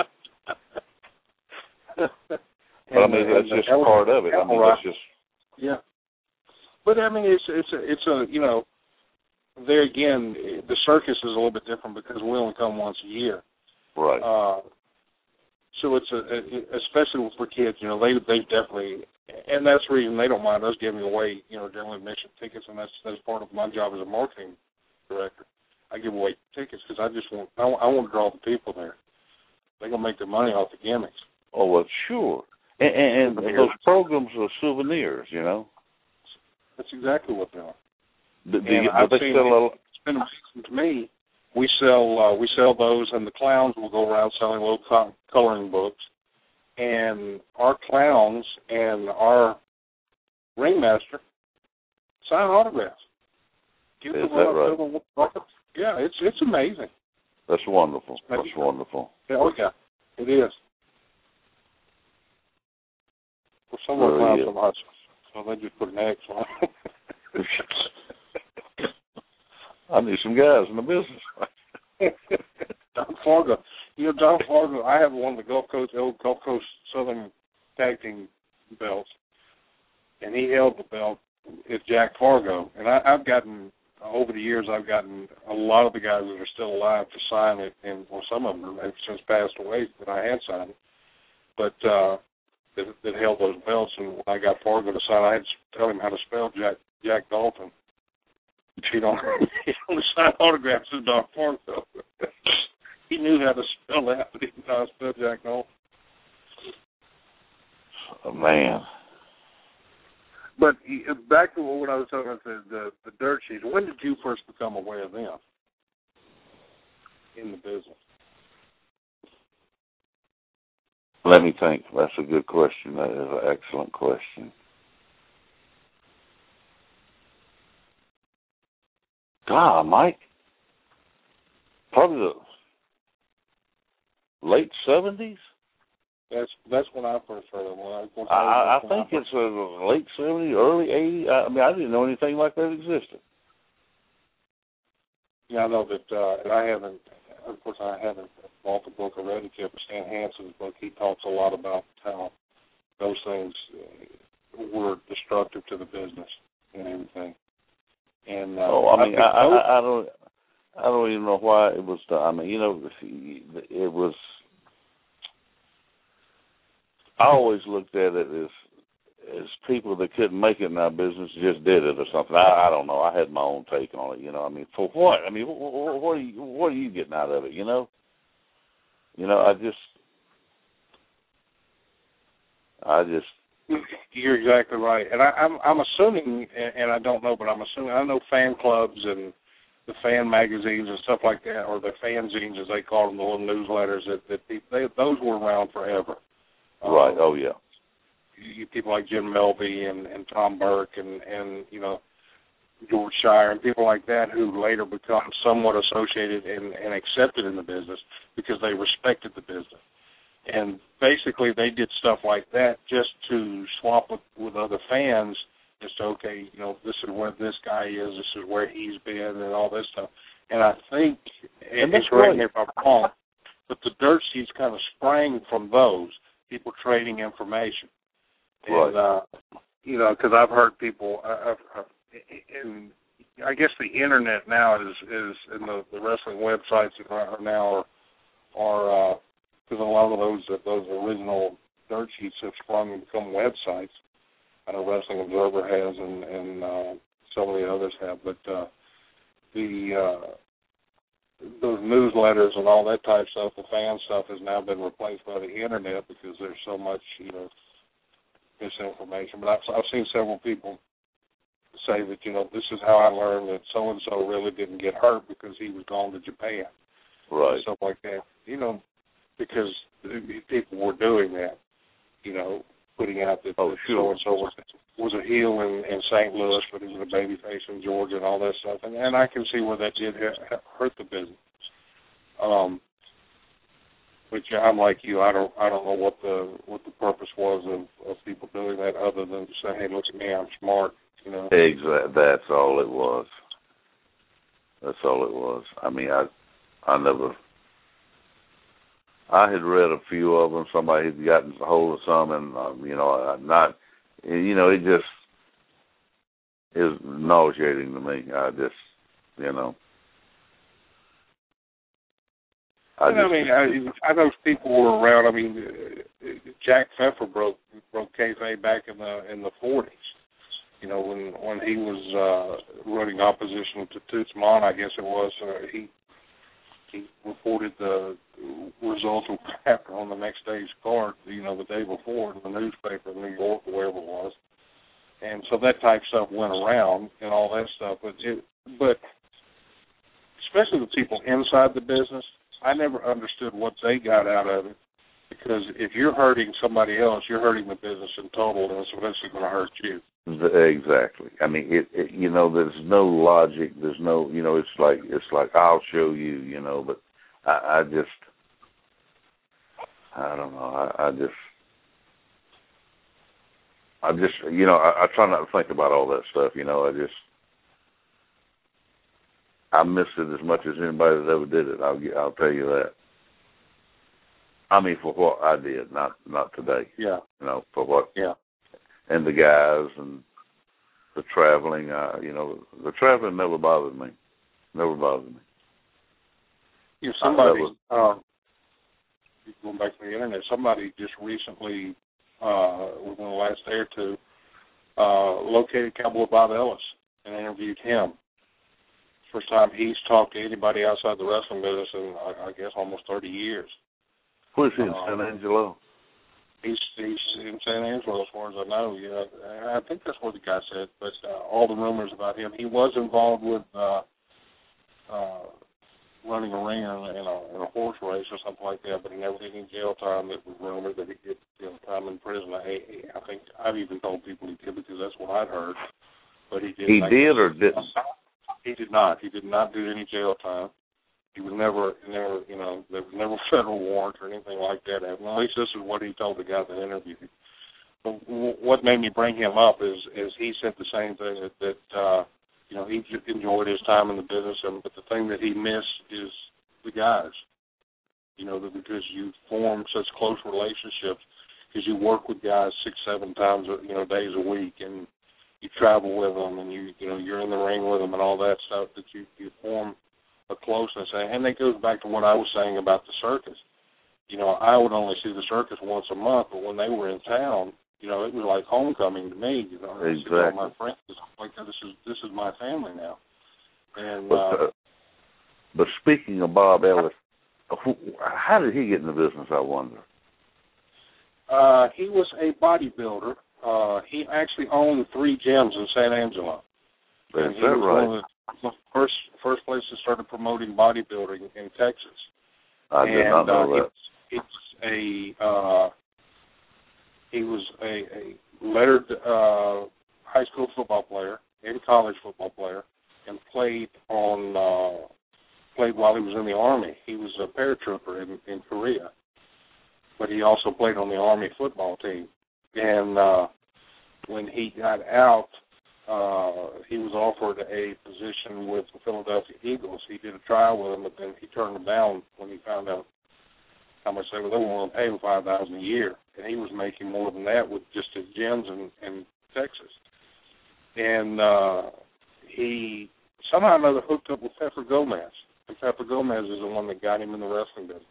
But I mean, that's just part of it. I mean, that's just yeah. But I mean, it's a you know, there again, the circus is a little bit different because we only come once a year. Right. So it's especially for kids, you know, they definitely, and that's the reason they don't mind us giving away, you know, general admission tickets, and that's part of my job as a marketing director. I give away tickets because I want to draw the people there. They're gonna make their money off the gimmicks. Oh well, sure. And those programs are souvenirs, you know. That's exactly what they are. It's been amazing to me. We sell those, and the clowns will go around selling little coloring books. And our clowns and our ringmaster sign autographs. Is that right? Yeah, it's amazing. That's wonderful. That's wonderful. Yeah, it is. Well, some of the clowns are much, so they just put an X on it. I need some guys in the business. Don Fargo. You know, Don Fargo, I have one of the old Gulf Coast Southern tag team belts, and he held the belt at Jack Fargo. And I've gotten, over the years, I've gotten a lot of the guys that are still alive to sign it, and well, some of them have since passed away that I had signed it. But that held those belts, and when I got Fargo to sign, I had to tell him how to spell Jack Dalton. He don't sign autographs to Don Fargo. He knew how to spell that, but he didn't know how to spell Jack Dalton. Oh, man. But back to what I was talking about, the dirt sheets. When did you first become aware of them in the business? Let me think. That's a good question. That is an excellent question. God, Mike, probably the late 70s. That's when I first heard of them. I think it's late 70s, early 80s. I mean, I didn't know anything like that existed. Yeah, I know that, and I haven't. Of course, I haven't bought the book or read it yet. But Stan Hansen's book, he talks a lot about how those things were destructive to the business and everything. And I don't even know why it was done. I mean, you know, it was. I always looked at it as people that couldn't make it in our business just did it or something. I don't know. I had my own take on it. You know, I mean, for what? I mean, what are you getting out of it? You know, I just. You're exactly right, and I'm assuming, and I don't know, but I'm assuming I know fan clubs and the fan magazines and stuff like that, or the fanzines as they call them, the little newsletters those were around forever. Right. Oh yeah. People like Jim Melby and Tom Burke and you know, George Shire and people like that who later become somewhat associated and accepted in the business because they respected the business. And basically they did stuff like that just to swap with other fans as to, okay, you know, this is where this guy is, this is where he's been and all this stuff. And I think, and correct me if I'm wrong, but the dirt sheets kind of sprang from those, people trading information. And, right. You know, because I've heard people, and I guess the internet now is and the wrestling websites are now are because a lot of those original dirt sheets have sprung and become websites. I know Wrestling Observer has, and some of the others have, but those newsletters and all that type of stuff, the fan stuff, has now been replaced by the internet because there's so much, you know, misinformation. But I've seen several people say that, you know, this is how I learned that so and so really didn't get hurt because he was gone to Japan, right? Stuff like that, you know, because people were doing that, you know. putting out that sure. so-and-so was a heel in St. Louis, but he was a babyface in Georgia and all that stuff. And I can see where that did hurt the business. Which I'm like you. I don't know what the purpose was of people doing that, other than to say, "Hey, look at me, I'm smart." You know. Exactly. That's all it was. That's all it was. I mean, I had read a few of them. Somebody had gotten a hold of some, and it just is nauseating to me. I know people were around. I mean, Jack Pfeffer broke kayfabe back in the 40s. You know, when he was running opposition to Toots Mondt, I guess it was. He reported the results on the next day's card, the day before in the newspaper in New York or wherever it was. And so that type of stuff went around and all that stuff. But especially the people inside the business, I never understood what they got out of it. Because if you're hurting somebody else, you're hurting the business in total, and it's eventually going to hurt you. Exactly. I mean, there's no logic. There's no, it's like I'll show you, but I don't know. I try not to think about all that stuff. I miss it as much as anybody that ever did it. I'll tell you that. I mean, for what I did, not today. Yeah. For what. Yeah. And the guys and the traveling, the traveling never bothered me. Never bothered me. Somebody, going back to the internet, somebody just recently, within the last day or two, located Cowboy Bob Ellis and interviewed him. First time he's talked to anybody outside the wrestling business in, I guess, almost 30 years. Who is he, in San Angelo? He's in San Angelo, as far as I know. I think that's what the guy said. But all the rumors about him, he was involved with running a ring in a horse race or something like that. But he never did any jail time. It was rumored that he did time in prison. I think I've even told people he did because that's what I'd heard. But he did. He did or didn't? He did not. He did not do any jail time. He was never, there was never federal warrant or anything like that. At least this is what he told the guy that interviewed him. But what made me bring him up is he said the same thing that he enjoyed his time in the business, but the thing that he missed is the guys. Because you form such close relationships, because you work with guys 6-7 times, days a week, and you travel with them, and you're in the ring with them, and all that stuff that you form a closeness. And that goes back to what I was saying about the circus. I would only see the circus once a month, but when they were in town, it was like homecoming to me. Exactly. My friends, like this is my family now. And but speaking of Bob Ellis, how did he get in the business? I wonder. He was a bodybuilder. He actually owned 3 gyms in San Angelo. Is that right? One of the first place that started promoting bodybuilding in Texas. I did not know that. He was a lettered high school football player and college football player, and played while he was in the Army. He was a paratrooper in Korea, but he also played on the Army football team. And when he got out, he was offered a position with the Philadelphia Eagles. He did a trial with them, but then he turned them down when he found out how much they were willing to pay him $5,000 a year, and he was making more than that with just his gyms in Texas. And he somehow or another hooked up with Pepper Gomez, and Pepper Gomez is the one that got him in the wrestling business.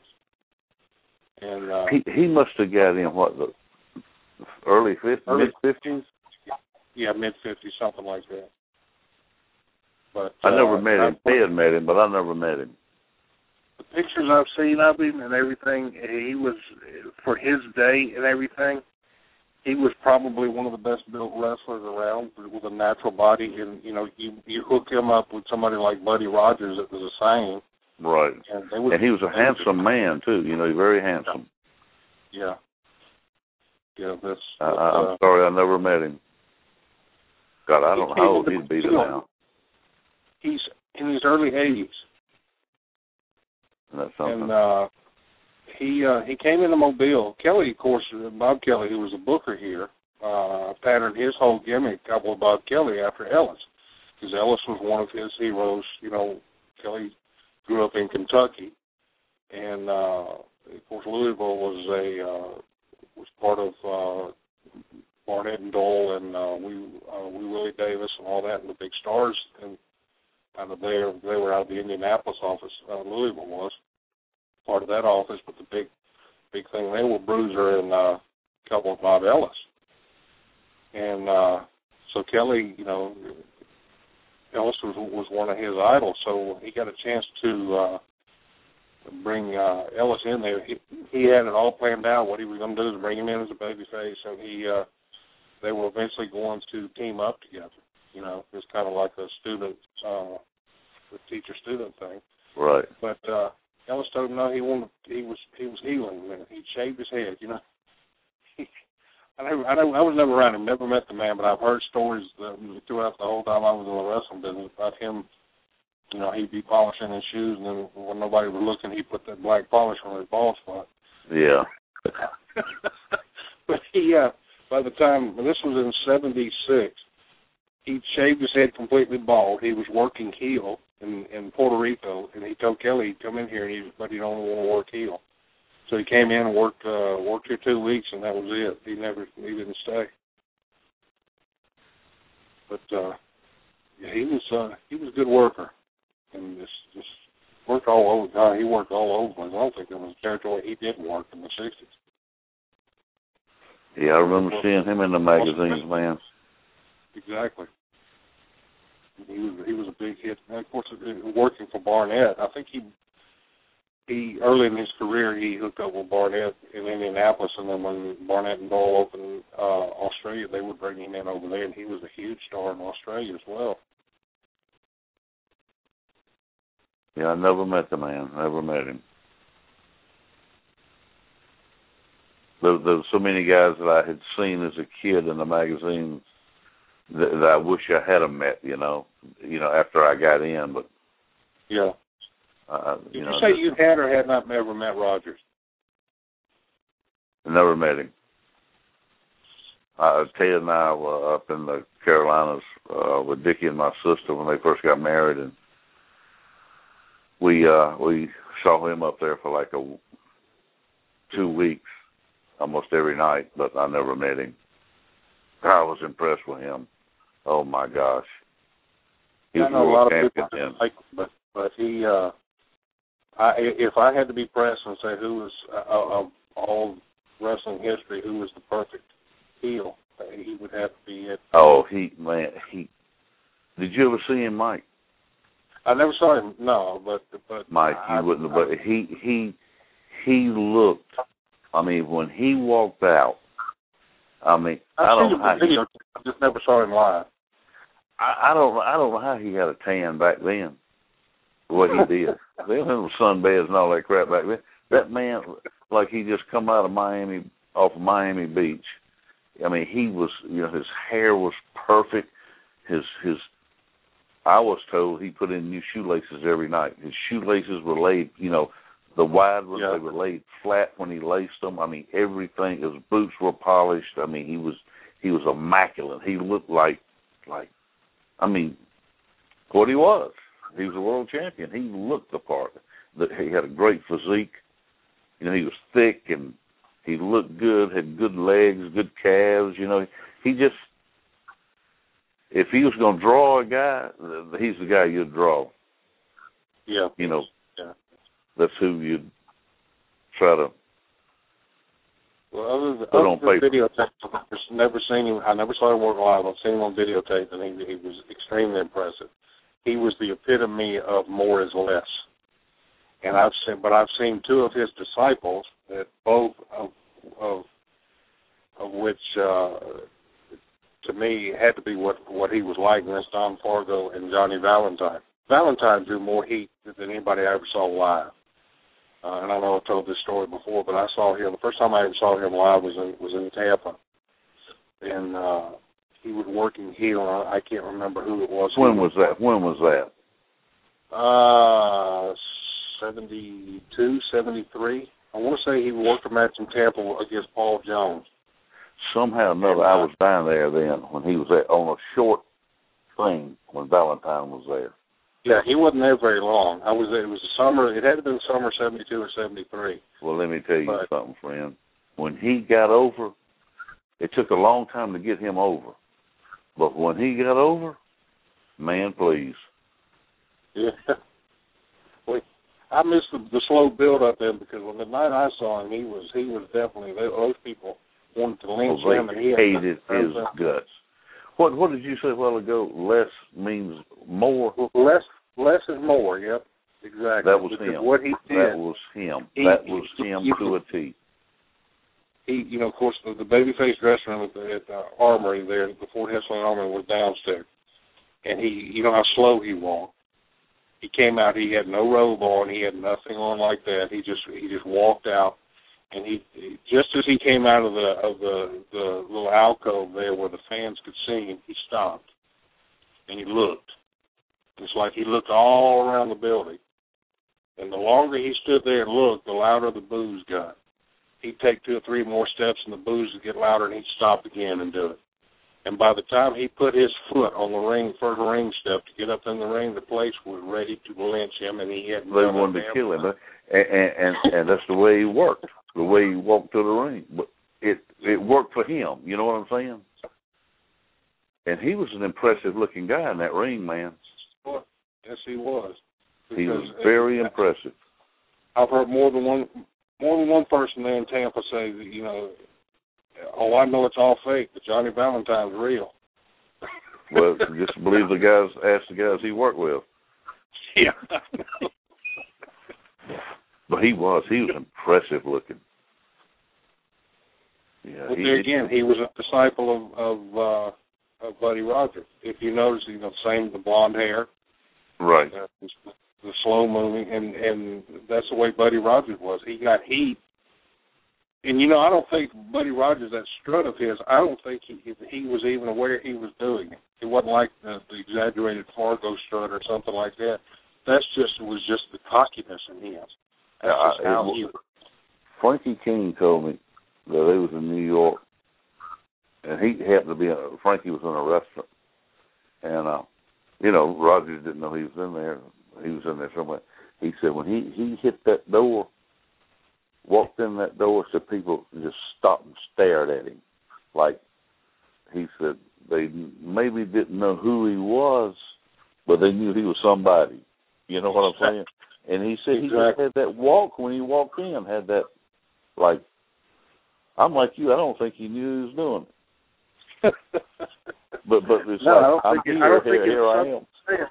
And he must have got in the early 50s, mid-50s. Yeah, mid-50s, something like that. But I never met him. They had met him, but I never met him. The pictures I've seen of him and everything, he was, for his day and everything, he was probably one of the best built wrestlers around with a natural body. And, you hook him up with somebody like Buddy Rogers, it was the same. Right. And he was a handsome man, too, very handsome. Yeah. Yeah, I'm sorry, I never met him. God, I don't know how old he'd be now. He's in his early 80s. That's something. And he came into Mobile. Kelly, of course, Bob Kelly, who was a booker here, patterned his whole gimmick off of Bob Kelly after Ellis, because Ellis was one of his heroes. You know, Kelly grew up in Kentucky, and of course Louisville was part of Barnett and Dole, and we Willie Davis and all that, and the big stars, and out of there they were out of the Indianapolis office. Louisville was part of that office, but the big thing they were Bruiser and a couple of Bob Ellis, and so Kelly, you know, Ellis was one of his idols, so he got a chance to bring Ellis in there. He had it all planned out what he was going to do to bring him in as a babyface, and they were eventually going to team up together. You know, it was kind of like a student, the teacher-student thing. Right. But Ellis told him no, he was healing. He shaved his head. You know, I was never around him, never met the man, but I've heard stories throughout the whole time I was in the wrestling business about him. You know, he'd be polishing his shoes, and then when nobody was looking, he'd put that black polish on his bald spot. Yeah. But he, by the time, this was in '76, he'd shaved his head completely bald. He was working heel in Puerto Rico, and he told Kelly he'd come in here, but he'd only want to work heel. So he came in and worked here 2 weeks, and that was it. He didn't stay. But yeah, he was a good worker, and just worked all over. He worked all over. I don't think there was a territory he didn't work in the '60s. Yeah, I remember seeing him in the magazines, man. Exactly. He was a big hit. And of course, working for Barnett, I think he early in his career he hooked up with Barnett in Indianapolis, and then when Barnett and Dole opened Australia, they would bring him in over there, and he was a huge star in Australia as well. Yeah, I never met the man. Never met him. There's so many guys that I had seen as a kid in the magazines that I wish I had met. You know, after I got in, but yeah. Did you say you had or had not ever met Rogers? Never met him. Ted and I were up in the Carolinas with Dickie and my sister when they first got married, and we saw him up there for like 2 weeks, almost every night, but I never met him. I was impressed with him. Oh my gosh, he was a lot of people then. like, but he. If I had to be pressed and say who was of all wrestling history, who was the perfect heel, he would have to be it. Oh, he. Did you ever see him, Mike? I never saw him. No, but Mike, you wouldn't. But he looked. I mean, when he walked out, I mean, I don't know how I just never saw him live. I don't know how he had a tan back then. What he did. They didn't have sunbeds and all that crap back then. That man, like he just come out of off of Miami Beach. I mean, he was, his hair was perfect. I was told he put in new shoelaces every night. His shoelaces were laid, the wide ones, they were laid flat when he laced them. I mean, everything. His boots were polished. I mean, he was immaculate. He looked like, I mean, what he was. He was a world champion. He looked the part. He had a great physique. He was thick and he looked good, had good legs, good calves. He just, if he was going to draw a guy, he's the guy you'd draw. Yeah. Yeah. That's who you'd try to put on paper. Videotape, I've never seen him. I never saw him work live. I've seen him on videotape, and he was extremely impressive. He was the epitome of more is less. And I've seen two of his disciples that both of which to me had to be what he was like, and that's Don Fargo and Johnny Valentine. Valentine drew more heat than anybody I ever saw live. and I know I told this story before, but I saw him. The first time I ever saw him live was in Tampa, and he was working heel. I can't remember who it was. When was that? 72, 73. I want to say he worked a match in Tampa against Paul Jones. Somehow or another, I was down there then when he was on a short thing when Valentine was there. Yeah, he wasn't there very long. I was there. It was the summer. It had to have been summer 72 or 73. Well, let me tell you something, friend. When he got over, it took a long time to get him over. But when he got over, man, please. Yeah. Well, I missed the slow build up there because when the night I saw him, he was definitely, those people wanted to lynch him, and he hated his guts. What did you say a while ago? Less means more. Less is more. Yep, exactly. That was him. What he did. That was him. That was him to a T. He, of course, the babyface dressing room at the Armory there, the Fort Heslin Armory, was downstairs, and he, how slow he walked. He came out. He had no robe on. He had nothing on like that. He just walked out. And he just as he came out of the little alcove there where the fans could see him, he stopped and he looked. It's like he looked all around the building. And the longer he stood there and looked, the louder the boos got. He'd take 2 or 3 more steps and the boos would get louder, and he'd stop again and do it. And by the time he put his foot on the first ring step to get up in the ring, the place was ready to lynch him, and he had. They wanted to kill him, and that's the way he worked. The way he walked to the ring, but it worked for him. You know what I'm saying? And he was an impressive-looking guy in that ring, man. Yes, he was. He was very impressive. I've heard more than one person there in Tampa say that, oh, I know it's all fake, but Johnny Valentine's real. Well, just believe ask the guys he worked with. Yeah. But he was impressive looking. Yeah, but there again, he was a disciple of Buddy Rogers. If you notice, the blonde hair, right? The slow moving, and that's the way Buddy Rogers was. He got heat, and I don't think Buddy Rogers, that strut of his, I don't think he was even aware he was doing it. It wasn't like the exaggerated Fargo strut or something like that. It was just the cockiness in him. Frankie King told me that he was in New York, and he happened to be. Frankie was in a restaurant, and Rogers didn't know he was in there. He was in there somewhere. He said when he hit that door, walked in that door, said people just stopped and stared at him, like he said they maybe didn't know who he was, but they knew he was somebody. You know what I'm saying? And he said he just had that walk when he walked in, had that, like, I'm like you, I don't think he knew he was doing it. but it's here I am.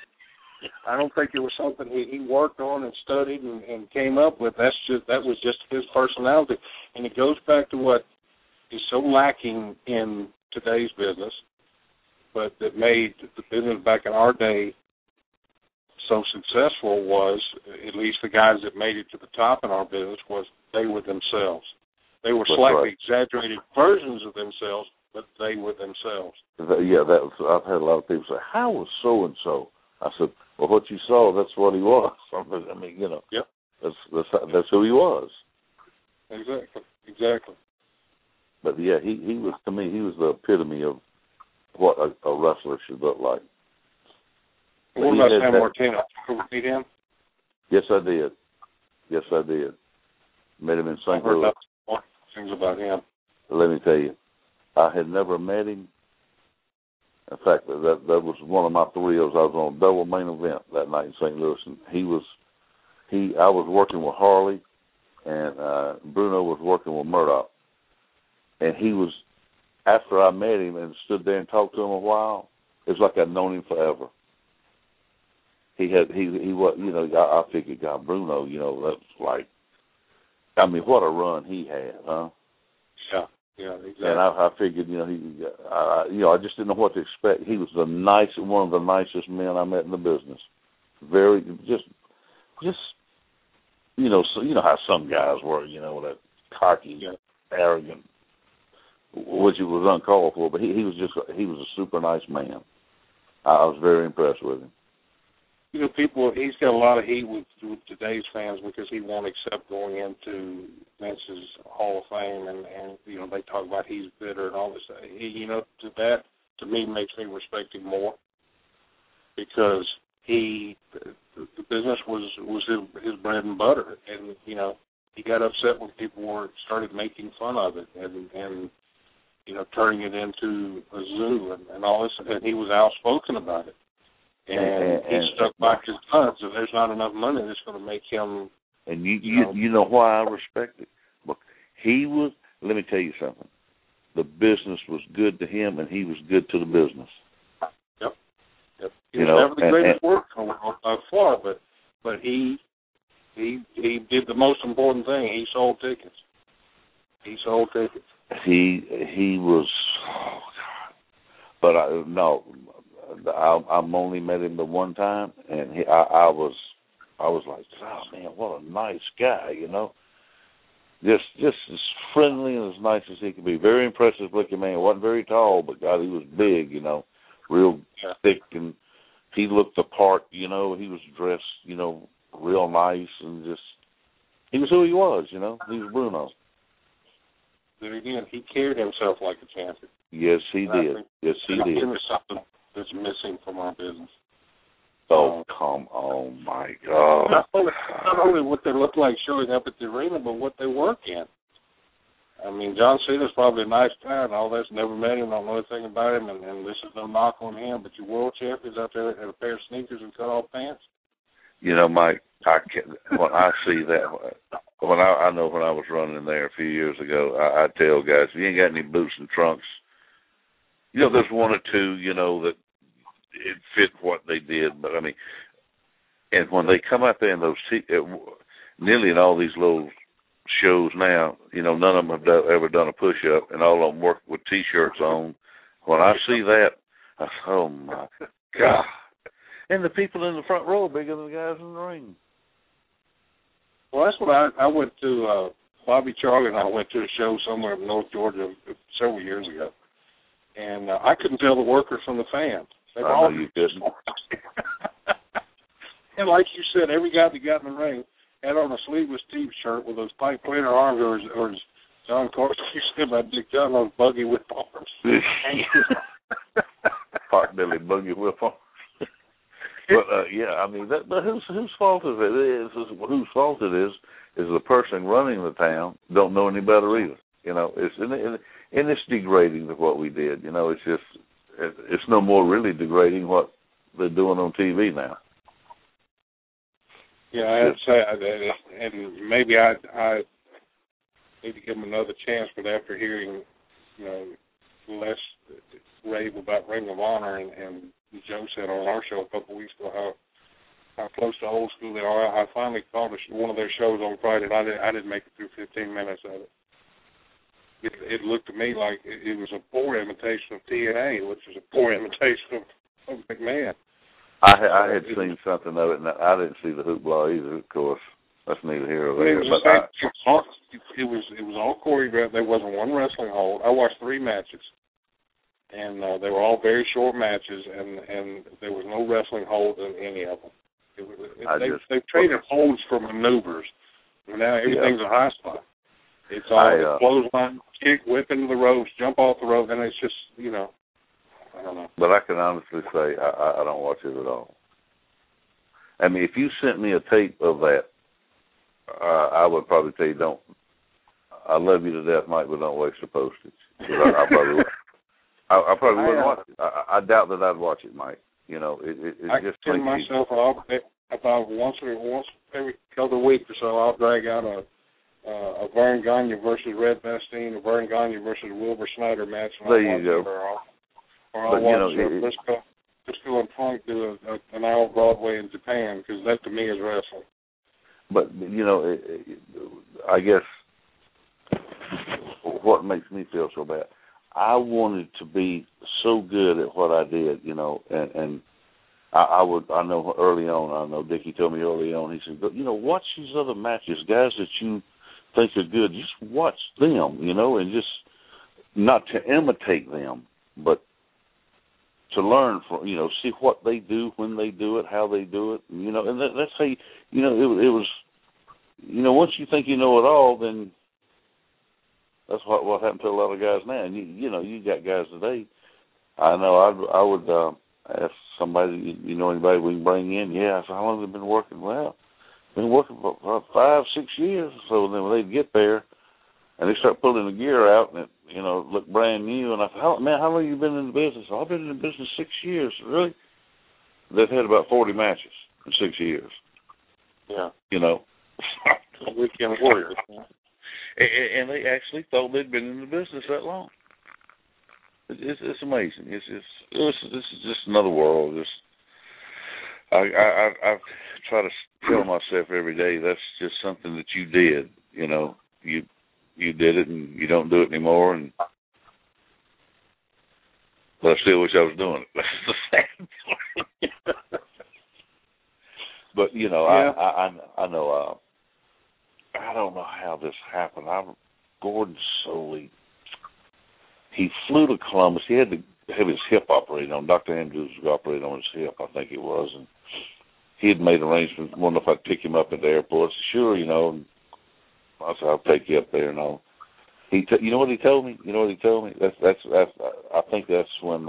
I don't think it was something he worked on and studied and came up with. That was just his personality. And it goes back to what is so lacking in today's business, but that made the business back in our day so successful was, at least the guys that made it to the top in our business, was they were themselves. They were slightly exaggerated versions of themselves, but they were themselves. Yeah, I've had a lot of people say, how was so-and-so? I said, well, what you saw, that's what he was. I mean, Yep. That's who he was. Exactly. But, yeah, he was, to me, he was the epitome of what a wrestler should look like. What about San Martino? Did you meet him? Yes, I did. Met him in St. Louis. I've heard things about him. Let me tell you, I had never met him. In fact, that was one of my thrills. I was on a double main event that night in St. Louis, and I was working with Harley, and Bruno was working with Murdoch. And he was, after I met him and stood there and talked to him a while, it was like I'd known him forever. He was, I figured, God, Bruno, that's like, I mean, what a run he had, huh? Yeah, exactly. And I figured, I just didn't know what to expect. He was one of the nicest men I met in the business. Very, just So you know how some guys were, that cocky, arrogant, which it was uncalled for. But he was a super nice man. I was very impressed with him. He's got a lot of heat with today's fans because he won't accept going into Vince's Hall of Fame, and they talk about he's bitter and all this. To me makes me respect him more because the business was his bread and butter, and he got upset when people started making fun of it and turning it into a zoo and all this, and he was outspoken about it. And he stuck by his guns. If there's not enough money, that's going to make him. And you know why I respect it? Look, he was. Let me tell you something. The business was good to him, and he was good to the business. Yep. He was never the greatest worker by far, but he did the most important thing. He sold tickets. He was. Oh God. But I've only met him the one time, and I was like, oh man, what a nice guy, Just as friendly and as nice as he could be. Very impressive looking man. Wasn't very tall, but God, he was big, real thick, and he looked the part, He was dressed, real nice, and just he was who he was, He was Bruno. But again, he carried himself like a champion. Yes, he did. Yes, he did. There's something that's missing from our business. Oh, come on, my God. Not only what they look like showing up at the arena, but what they work in. I mean, John Cena's probably a nice guy and all this. Never met him, don't know anything about him, and this is no knock on him, but your world champions out there in a pair of sneakers and cut-off pants. Mike, when I see that, I know when I was running there a few years ago, I tell guys, if you ain't got any boots and trunks, there's one or two, that it fit what they did, but I mean, and when they come out there in those, nearly in all these little shows now, none of them have ever done a push-up, and all of them work with T-shirts on. When I see that, I say, oh my God. And the people in the front row are bigger than the guys in the ring. Well, that's what I went to, Bobby Charlie and I went to a show somewhere in North Georgia several years ago, and I couldn't tell the workers from the fans. I know you couldn't. And like you said, every guy that got in the ring had on a sleeveless T-shirt with those tight plantar arms, or as John Carson said about Dick John, those buggy whip arms. Park Billy buggy whip arms. But I mean, but whose fault is it? Whose fault it is the person running the town don't know any better either. It's degrading to what we did. It's just. It's no more really degrading what they're doing on TV now. Yeah, I have to say, and maybe I need to give them another chance, but after hearing, less rave about Ring of Honor, and Joe said on our show a couple of weeks ago how close to old school they are, I finally called one of their shows on Friday, and I didn't make it through 15 minutes of it. It looked to me like it was a poor imitation of TNA, which is a poor imitation of McMahon. I had seen something of it, and I didn't see the hoopla either, of course. That's neither here or there. It was all choreographed. There wasn't one wrestling hold. I watched 3 matches, and they were all very short matches, and there was no wrestling hold in any of them. They've traded holds for maneuvers, and now everything's a high spot. It's all clothesline, kick, whip into the ropes, jump off the rope, and it's just, I don't know. But I can honestly say I don't watch it at all. I mean, if you sent me a tape of that, I would probably tell you, I love you to death, Mike, but don't waste the postage. I probably would. I probably wouldn't watch it. I doubt that I'd watch it, Mike. I just tell myself about once every other week or so, I'll drag out a Vern Gagne versus Red Bastien, a Vern Gagne versus Wilbur Snyder match. There you go. Or I'll watch Briscoe and Funk do an hour Broadway in Japan, because that to me is wrestling. But, I guess what makes me feel so bad, I wanted to be so good at what I did, and I know early on, I know Dickie told me early on, he said, watch these other matches, guys that you think are good, just watch them, and just not to imitate them, but to learn from, see what they do, when they do it, how they do it, and that's how, it was, once you think you know it all, then that's what happened to a lot of guys now. And you got guys today. I know I would ask somebody, anybody we can bring in. Yeah, I said, how long have they been working? Well, been working for 5-6 years. So then when they get there and they start pulling the gear out and it, look brand new. And I said, how long have you been in the business? I've been in the business 6 years. Really? They've had about 40 matches in 6 years. Yeah. Weekend warriors. And they actually thought they'd been in the business that long. It's amazing. This is just another world. I try to tell myself every day that's just something that you did. You did it, and you don't do it anymore. But I still wish I was doing it. That's the sad part. But I know. I don't know how this happened. Gordon Solie, he flew to Columbus. He had to have his hip operated on. Dr. Andrews operated on his hip, I think it was. And he had made arrangements. Wondered if I'd pick him up at the airport. I said, sure, I said, I'll take you up there and all. You know what he told me? That's I think that's when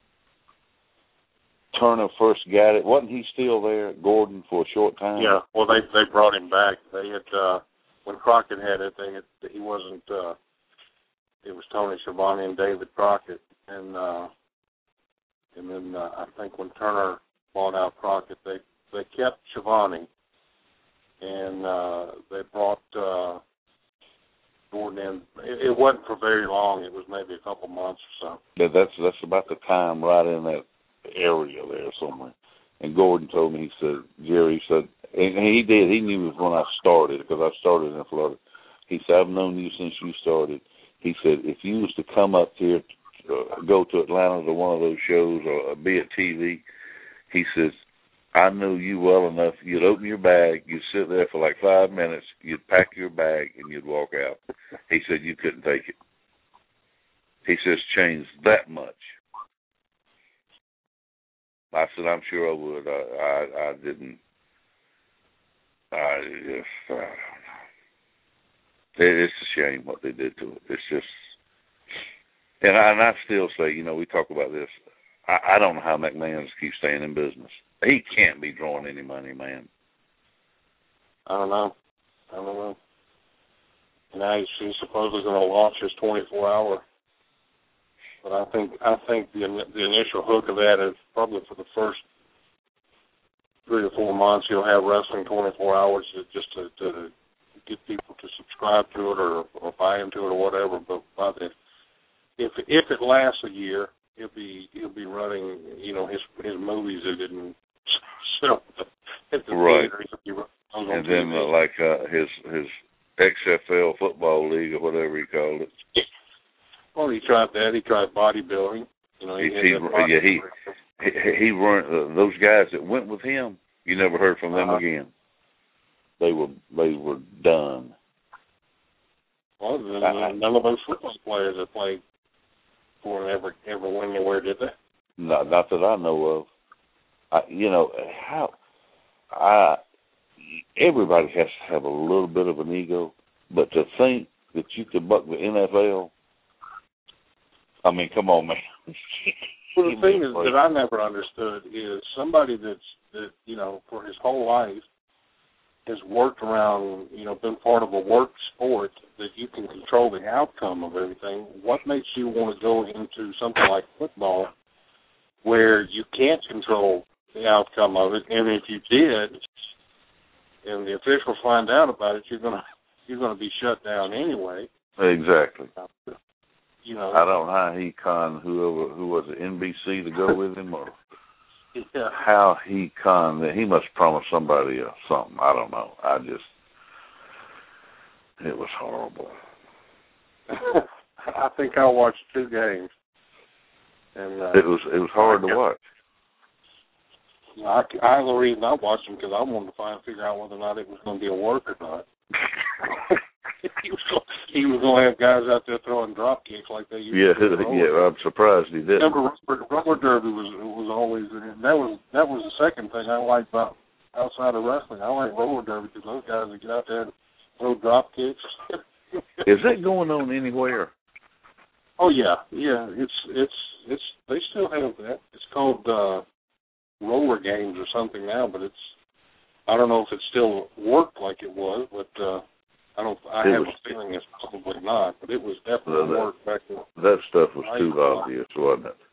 Turner first got it. Wasn't he still there, Gordon, for a short time? Yeah. Well, they brought him back. They had when Crockett had it. He wasn't. It was Tony Schiavone and David Crockett, and then I think when Turner bought out Crockett, they kept Schiavone, and they brought Gordon in. It wasn't for very long. It was maybe a couple months or so. Yeah, that's about the time, right in that area there somewhere. And Gordon told me, he said, Jerry, and he did. He knew it when I started, because I started in Florida. He said, I've known you since you started. He said, if you was to come up here, go to Atlanta to one of those shows or be at TV, he says, I know you well enough. You'd open your bag, you'd sit there for like 5 minutes, you'd pack your bag, and you'd walk out. He said, you couldn't take it. He says, changed that much. I said, I'm sure I would. I didn't. It's a shame what they did to it. It's just, and I still say, we talk about this. I don't know how McMahon keeps staying in business. He can't be drawing any money, man. I don't know. Now he's supposedly going to launch his 24-hour. But I think the initial hook of that is probably for the first 3 or 4 months he'll have wrestling 24 hours just to get people to subscribe to it or buy into it or whatever. But by if it lasts a year, he'll be running his movies that didn't sell at the right. theater. And then his XFL football league or whatever he called it. Well, he tried that. He tried bodybuilding. He weren't those guys that went with him. You never heard from them again. They were done. Well, none of those football players that played for him ever went anywhere, did they? Not that I know of. Everybody has to have a little bit of an ego, but to think that you could buck the NFL. I mean, come on, man. Well, the thing is that I never understood is somebody that for his whole life has worked around, been part of a work sport that you can control the outcome of everything. What makes you want to go into something like football where you can't control the outcome of it? And if you did, and the officials find out about it, you're gonna be shut down anyway. Exactly. I don't know how he conned who was it, NBC to go with him, or how he conned that. He must promise somebody else something. I don't know. It was horrible. I think I watched 2 games, and it was hard to watch. The reason I watched him because I wanted to figure out whether or not it was going to be a work or not. he was going to have guys out there throwing drop kicks like they used to do. Yeah, I'm surprised he didn't. Remember, roller derby was always, that was the second thing I liked about outside of wrestling. I like roller derby because those guys that get out there and throw drop kicks. Is that going on anywhere? Oh yeah. It's they still have that. It's called roller games or something now, but I don't know if it still worked like it was, but I have a feeling it's probably not, but it was definitely worked back then. That stuff was too obvious, wasn't it?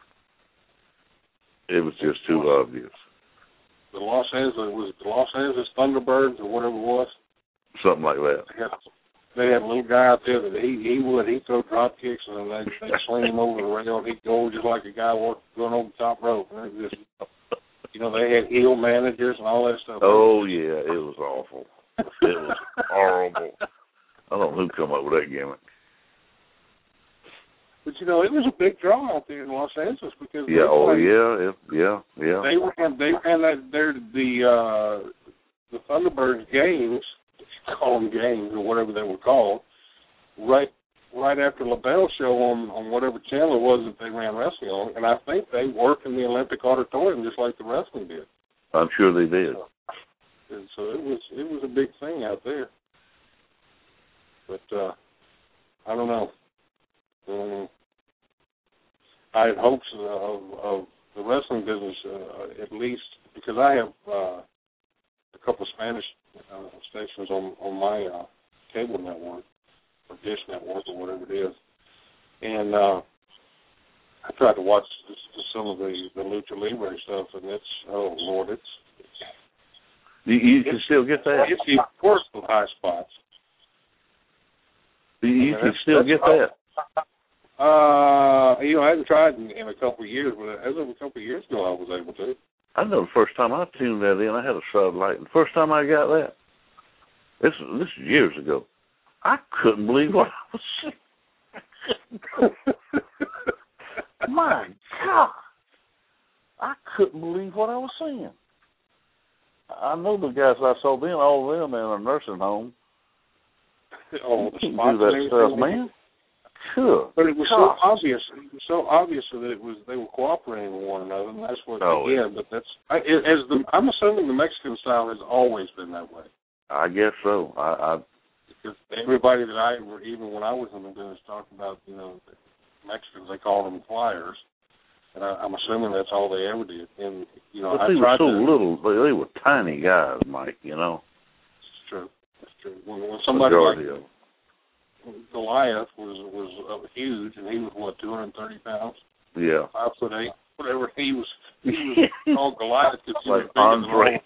It was just too obvious. The Los Angeles Thunderbirds or whatever it was. Something like that. They had a little guy out there that he'd throw drop kicks and then they'd sling him over the rail and he'd go just like a guy going over the top rope. And it just, they had heel managers and all that stuff. Oh yeah, it was awful. It was horrible. I don't know who come up with that gimmick. But it was a big draw out there in Los Angeles because yeah. They ran the Thunderbirds games, call them games or whatever they were called, right after LaBelle show on whatever channel it was that they ran wrestling on, and I think they worked in the Olympic Auditorium just like the wrestling did. I'm sure they did. And so it was a big thing out there. But I don't know. I had hopes of the wrestling business, at least, because I have a couple of Spanish stations on my cable network, or Dish Network, or whatever it is. And I tried to watch some of the Lucha Libre stuff, and it's, oh, Lord, it's you can still get that? It's even worse with high spots. You can still get that? I haven't tried in a couple of years, but as of a couple of years ago, I was able to. I know the first time I tuned that in, I had a satellite. The first time I got that, this is years ago, I couldn't believe what I was seeing. My God. I couldn't believe what I was seeing. I know the guys I saw then, all of them in a nursing home. Oh, the spots do that stuff, man. Sure. But it was so obvious. It was so obvious that they were cooperating with one another, and that's what. Oh, yeah. But I'm assuming the Mexican style has always been that way. I guess so. Because everybody that even when I was in the business, talked about Mexicans, they called them flyers, and I'm assuming that's all they ever did. And but they were so little. They were tiny guys, Mike. It's true. It's true. When somebody like Goliath was huge, and he was 230 pounds. Yeah. 5'8", whatever. He was called Goliath because he was like Andre.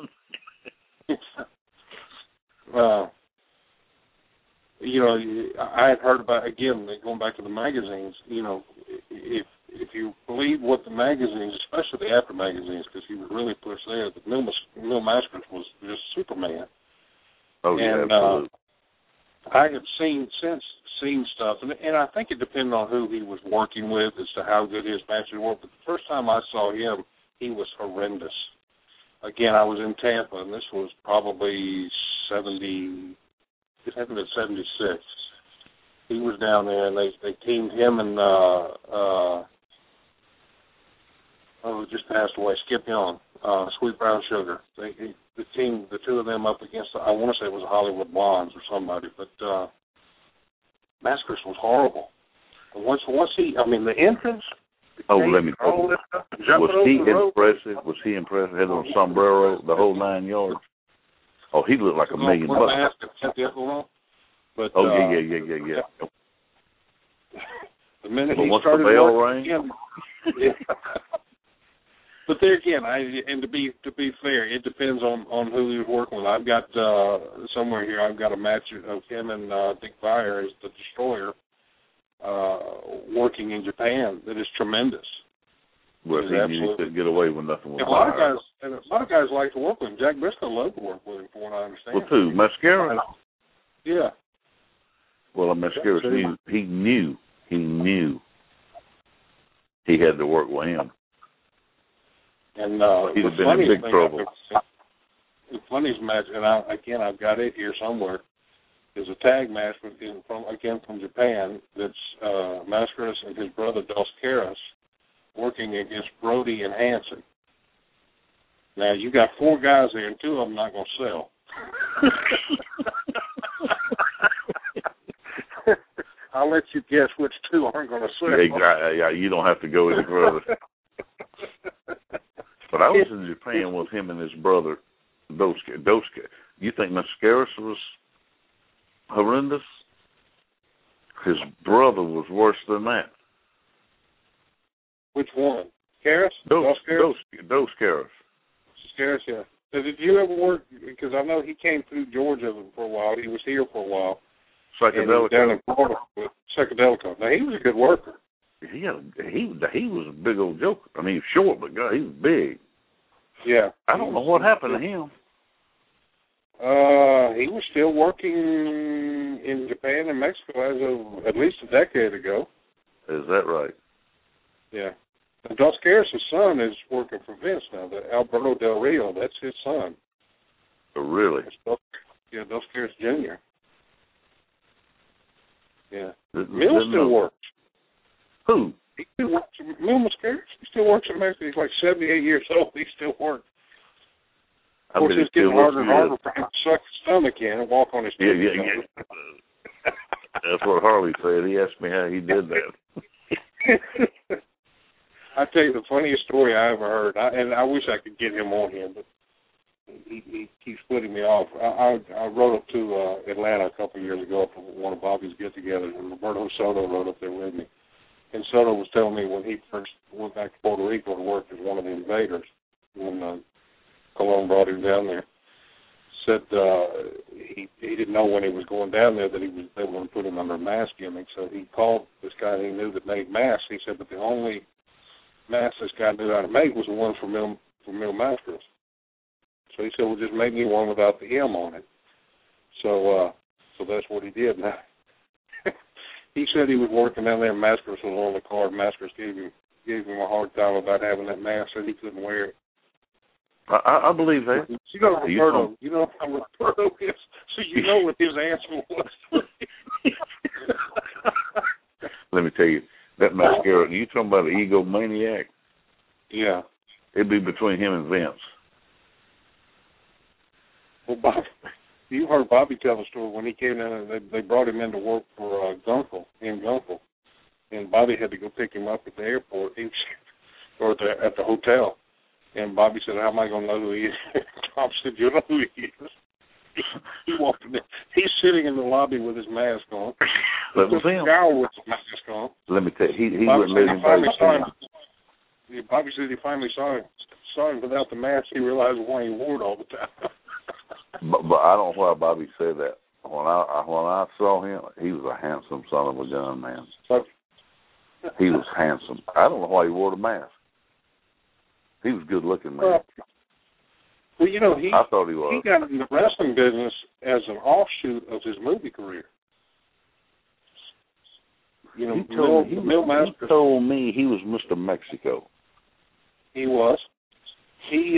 I had heard about, again, going back to the magazines. If you believe what the magazines, especially the after magazines, because he was really pushed there. The Mil Máscaras was just Superman. Oh yeah, and, absolutely. I have seen stuff, and I think it depended on who he was working with as to how good his matches were. But the first time I saw him, he was horrendous. Again, I was in Tampa, and this was probably 76. He was down there, and they teamed him and just passed away, Skip Young, Sweet Brown Sugar. The team, the two of them up against, I want to say it was Hollywood Blondes or somebody, but Máscaras was horrible. And once the entrance. Let me tell you. Was he impressive? Was he impressive? Had on sombrero, the whole 9 yards. Oh, he looked like $1 million bucks. But, yeah. The minute but he once started the bell working rang. But there again, and to be fair, it depends on who he was working with. I've got somewhere here. I've got a match of him and Dick Beyer as the Destroyer working in Japan that is tremendous. Well, he couldn't get away with nothing. With a lot of guys like to work with him. Jack Briscoe loved to work with him, from what I understand. Well, who? Máscaras? Yeah. Well, Máscaras knew he had to work with him. And he'd have been in big trouble. The funniest match, and I've got it here somewhere, is a tag match from Japan. That's Mascaras and his brother Dos Caras working against Brody and Hansen. Now you got 4 guys there, and 2 of them not going to sell. I'll let you guess which 2 aren't going to sell. Yeah, you don't have to go any further. But I was in Japan with him and his brother, Dos. You think Mascaras was horrendous? His brother was worse than that. Which one? Caras? Dos Caras. Caras, yeah. So did you ever work, because I know he came through Georgia for a while. He was here for a while. Psychedelico. Down in Florida with Psychedelico. Now, he was a good worker. He was a big old joker. I mean, he was short, but God, he was big. Yeah. I don't know what happened to him. He was still working in Japan and Mexico as of at least a decade ago. Is that right? Yeah. And Dos Caras' son is working for Vince now. Alberto Del Rio, that's his son. Oh, really? Dos Caras Jr. Yeah. Mill still works. Who? He still works. Mil Mascaras. He still works in Mexico. He's like 78 years old. He still works. Of course, it's getting harder and harder for him to suck his stomach in and walk on his feet. Yeah. That's what Harley said. He asked me how he did that. I tell you the funniest story I ever heard, and I wish I could get him on here, but he keeps putting me off. I rode up to Atlanta a couple of years ago for one of Bobby's get-togethers, and Roberto Soto rode up there with me. And Soto was telling me when he first went back to Puerto Rico to work as one of the invaders, when Colon brought him down there, said he didn't know when he was going down there that they were going to put him under a mask gimmick. So he called this guy he knew that made masks. He said, but the only mask this guy knew how to make was the one from Mil Mascaras. So he said, well, just make me one without the M on it. So that's what he did. Now, he said he was working down there, and Mascaras was on the card. Mascaras gave him a hard time about having that mask, said he couldn't wear it. I believe that. You know how Roberto is, so you know what his answer was. Let me tell you, that Mascara, you talking about an egomaniac? Yeah. It'd be between him and Vince. Well, Bobby, you heard Bobby tell the story when he came in. They brought him in to work for Gunkel, and Bobby had to go pick him up at the airport or at the hotel. And Bobby said, how am I going to know who he is? Tom said, you know who he is. He walked in there. He's sitting in the lobby with his mask on. That was him. With his mask on. Let me tell you, he wouldn't let anybody see him. Bobby said he finally saw him without the mask. He realized why he wore it all the time. But I don't know why Bobby said that. When I saw him, he was a handsome son of a gun, man. He was handsome. I don't know why he wore the mask. He was good looking, man. Well, you know, I thought he was. He got in the wrestling business as an offshoot of his movie career. You know, he told me he was Mr. Mexico. He was. He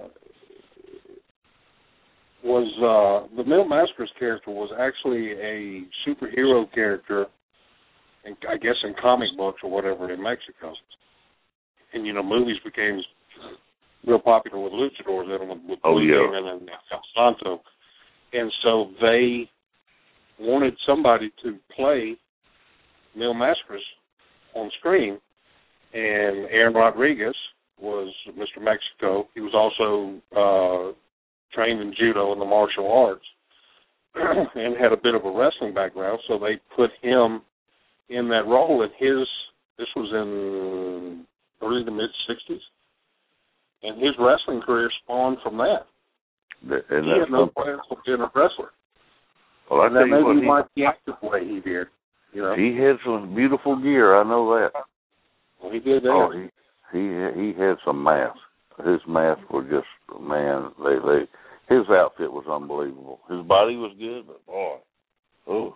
was the Mil Mascaras character was actually a superhero character, I guess in comic books or whatever in Mexico. And you know, movies became real popular with luchadors and with Demon and El Santo. And so they wanted somebody to play Mil Mascaras on screen, and Aaron Rodriguez was Mr. Mexico. He was also trained in judo and the martial arts and had a bit of a wrestling background, so they put him in that role. And this was in early to mid-'60s, and his wrestling career spawned from that. And he had no plans of being a wrestler. Well, I tell you what, he might be active the way he did. You know? He had some beautiful gear. I know that. Well, he did that. Oh, he had some masks. His masks were just, man, his outfit was unbelievable. His body was good, but boy, oh.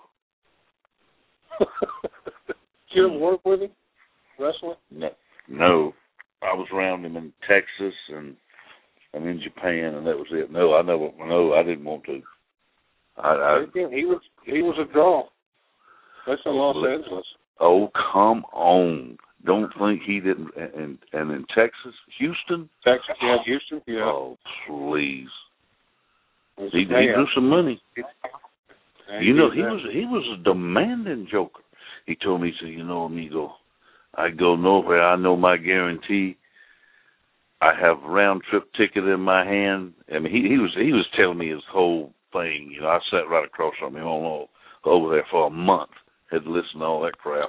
Did you ever work with him, wrestling? No. I was around him in Texas and in Japan, and that was it. No, I didn't want to. He was a draw. That's in Los Angeles. Oh, come on. Don't think he didn't. And in Texas, Houston? Texas, yeah, Houston, yeah. Oh, please. He drew some money. He was a demanding joker. He told me, he said, amigo, I go nowhere. I know my guarantee. I have a round-trip ticket in my hand. I mean, he was telling me his whole thing. I sat right across from him over there for a month. Had to listen to all that crap.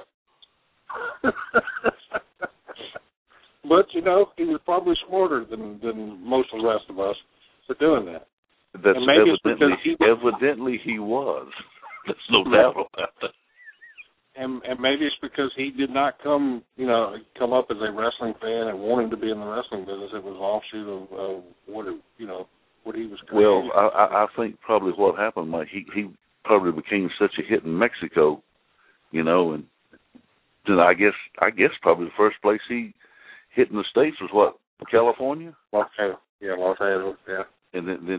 But, he was probably smarter than most of the rest of us for doing that. That's evidently he was. There's no doubt about that. And maybe it's because he did not come up as a wrestling fan and wanting to be in the wrestling business. It was an offshoot of what he was creating. Well, I think probably what happened, Mike, he probably became such a hit in Mexico, and then I guess probably the first place he hit in the States was what, California? Los Angeles, yeah. And then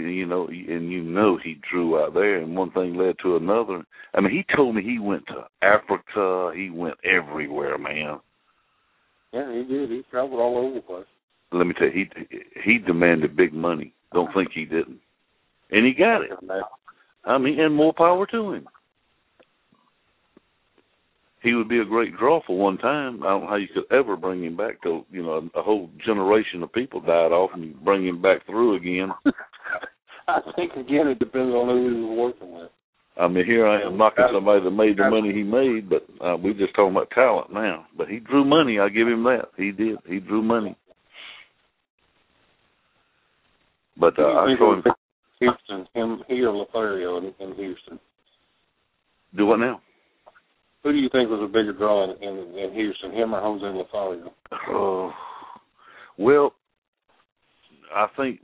he drew out there, and one thing led to another. I mean, he told me he went to Africa. He went everywhere, man. Yeah, he did. He traveled all over the place. Let me tell you, he demanded big money. Don't think he didn't. And he got it. I mean, and more power to him. He would be a great draw for one time. I don't know how you could ever bring him back to, a whole generation of people died off and you bring him back through again. I think, again, it depends on who he was working with. I mean, here I am knocking somebody that made the money he made, but we're just talking about talent now. But he drew money, I give him that. He did. He drew money. But I saw him. Houston, he or Lothario in Houston. Do what now? Who do you think was a bigger draw in Houston, him or Jose Lothario? Oh, well, I think,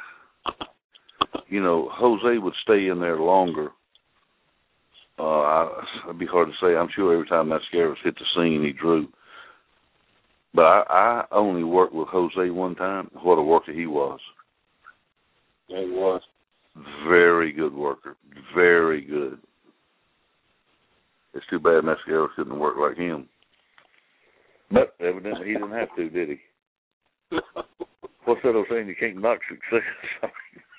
Jose would stay in there longer. It'd be hard to say. I'm sure every time Mascaras hit the scene, he drew. But I only worked with Jose one time. What a worker he was. Yeah, he was. Very good worker. Very good. It's too bad Mascaras couldn't work like him. But evidently he didn't have to, did he? What's that old saying? You can't knock success.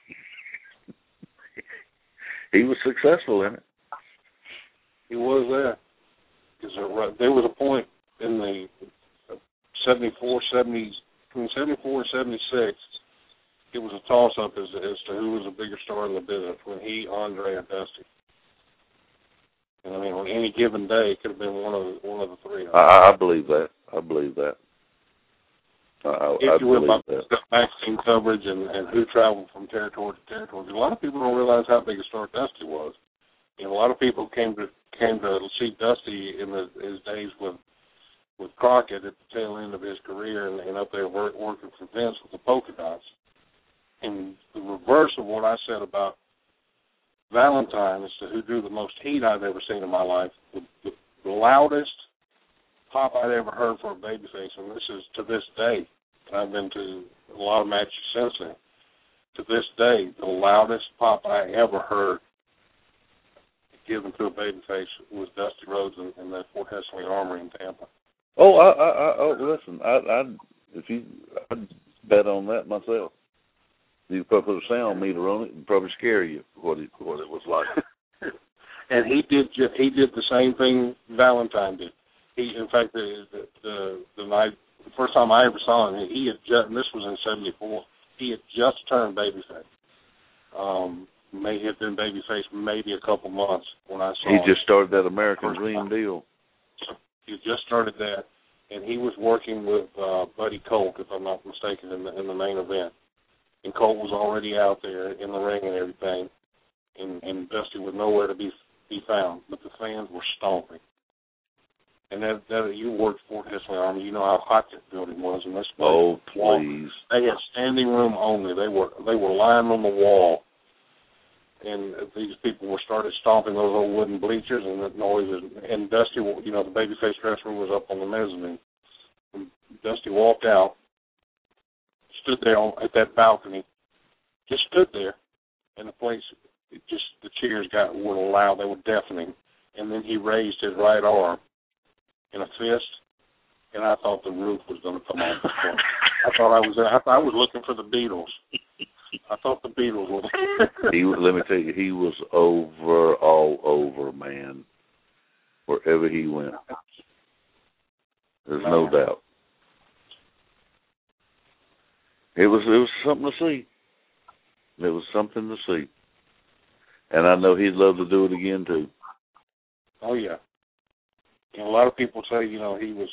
He was successful in it. He was there. There was a point in the 74, 70s, between 74 and 76, it was a toss-up as to who was a bigger star in the business, when he, Andre, or Dusty. And I mean, on any given day, it could have been one of the three. I believe that. If you will, about vaccine coverage and who traveled from territory to territory, a lot of people don't realize how big a star Dusty was. A lot of people came to see Dusty in his days with Crockett at the tail end of his career, and up there working for Vince with the polka dots. And the reverse of what I said about Valentine as to who drew the most heat I've ever seen in my life, the loudest pop I'd ever heard for a babyface, and this is to this day. I've been to a lot of matches since then. To this day, the loudest pop I ever heard given to a babyface was Dusty Rhodes in that Fort Hesley Armory in Tampa. Listen, I'd bet on that myself. You probably put a sound meter on it and probably scare you what it was like. And he did the same thing Valentine did. In fact, the first time I ever saw him, and this was in '74. He had just turned babyface. May have been babyface maybe a couple months when I saw him. He just started that American Dream deal. He just started that, and he was working with Buddy Colt, if I'm not mistaken, in the main event. And Colt was already out there in the ring and everything, and Dusty was nowhere to be found. But the fans were stomping. And that you worked Fort Hesley Army, you know how hot that building was. And please! They had standing room only. They were lying on the wall, and these people started stomping those old wooden bleachers and the noises. And Dusty, the babyface wrestler, was up on the mezzanine. And Dusty walked out, stood there at that balcony, just stood there, and the place, the cheers were loud, they were deafening, and then he raised his right arm in a fist, and I thought the roof was going to come off the floor. I was looking for the Beatles. I thought the Beatles were Let me tell you, he was all over, man. Wherever he went. There's no doubt. It was something to see. It was something to see. And I know he'd love to do it again too. Oh yeah. And a lot of people say, he was,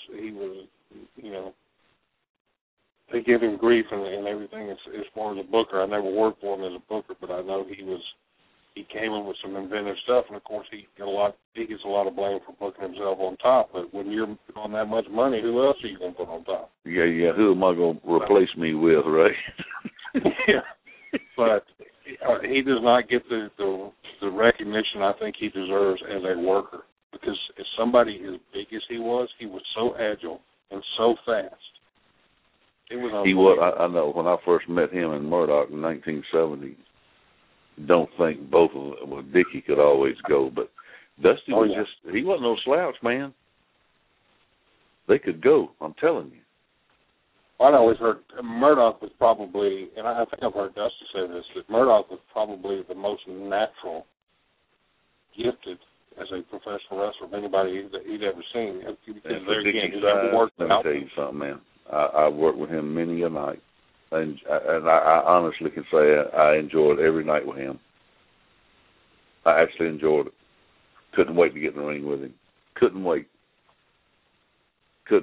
they give him grief and everything as far as a booker. I never worked for him as a booker, but I know he came in with some inventive stuff, and of course he gets a lot of blame for booking himself on top. But when you're on that much money, who else are you going to put on top? Yeah. Who am I going to replace me with, right? Yeah. But he does not get the recognition I think he deserves as a worker, because as somebody as big as he was so agile and so fast. It was. He was. I know. When I first met him in Murdoch in 1970. Don't think both of them. Well, Dickie could always go, but Dusty was he wasn't no slouch, man. They could go, I'm telling you. I always heard Murdoch was probably, and I think I've heard Dusty say this, that Murdoch was probably the most natural, gifted as a professional wrestler of anybody that he'd ever seen. Because there again, he never worked out. Let me tell you something, man. I worked with him many a night. And I honestly can say I enjoyed every night with him. I actually enjoyed it. Couldn't wait to get in the ring with him. Couldn't wait. But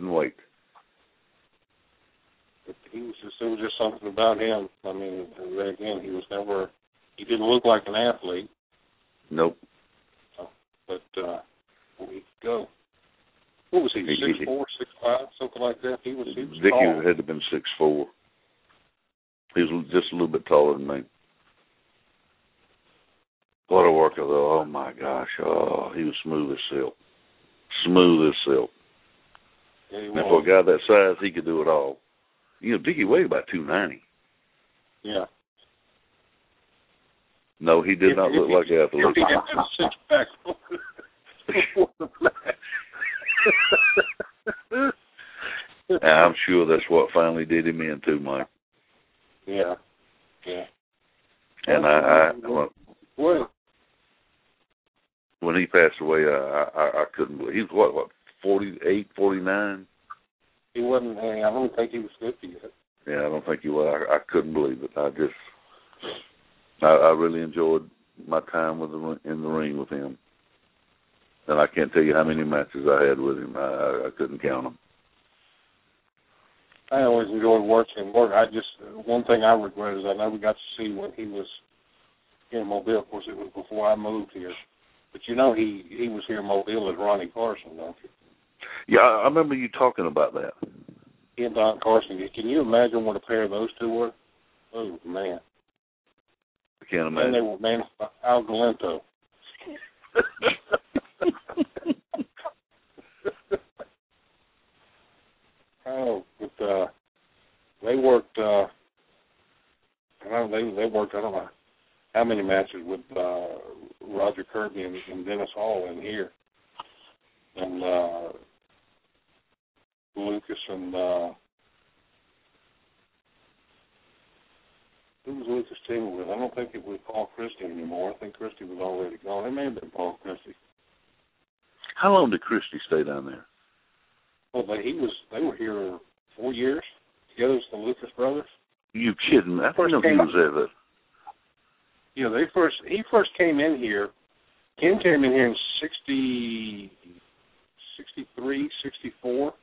it was just something about him. I mean, again, he didn't look like an athlete. Nope. But we go. What was he, 6'4", 6'5", something like that? He was Dickie tall. had to have been 6'4". He was just a little bit taller than me. What a worker, though. Oh, my gosh. Oh, he was smooth as silk. Yeah, and for a guy that size, he could do it all. Dickie weighed about 290. Yeah. No, he did not look like an athlete. He had a six-pack before the match. I'm sure that's what finally did him in, too, Mike. Yeah. And when he passed away, I couldn't believe. He was what, 48, 49? He wasn't. I don't think he was 50 yet. Yeah, I don't think he was. I couldn't believe it. I really enjoyed my time in the ring with him, and I can't tell you how many matches I had with him. I couldn't count them. I always enjoyed watching him work. One thing I regret is I never got to see when he was here in Mobile. Of course, it was before I moved here. But he was here in Mobile as Ronnie Carson, don't you? Yeah, I remember you talking about that. He and Don Carson. Can you imagine what a pair of those two were? Oh, man. I can't imagine. And they were managed by Al Galento. But they worked. They worked. I don't know how many matches with Roger Kirby and Dennis Hall in here, and Lucas and who was Lucas teaming with? I don't think it was Paul Christie anymore. I think Christie was already gone. It may have been Paul Christie. How long did Christie stay down there? Well, they were here 4 years together as the Lucas brothers. You kidding me? I didn't know he was there. Yeah, he first came in here. Ken came in here in 63, 64.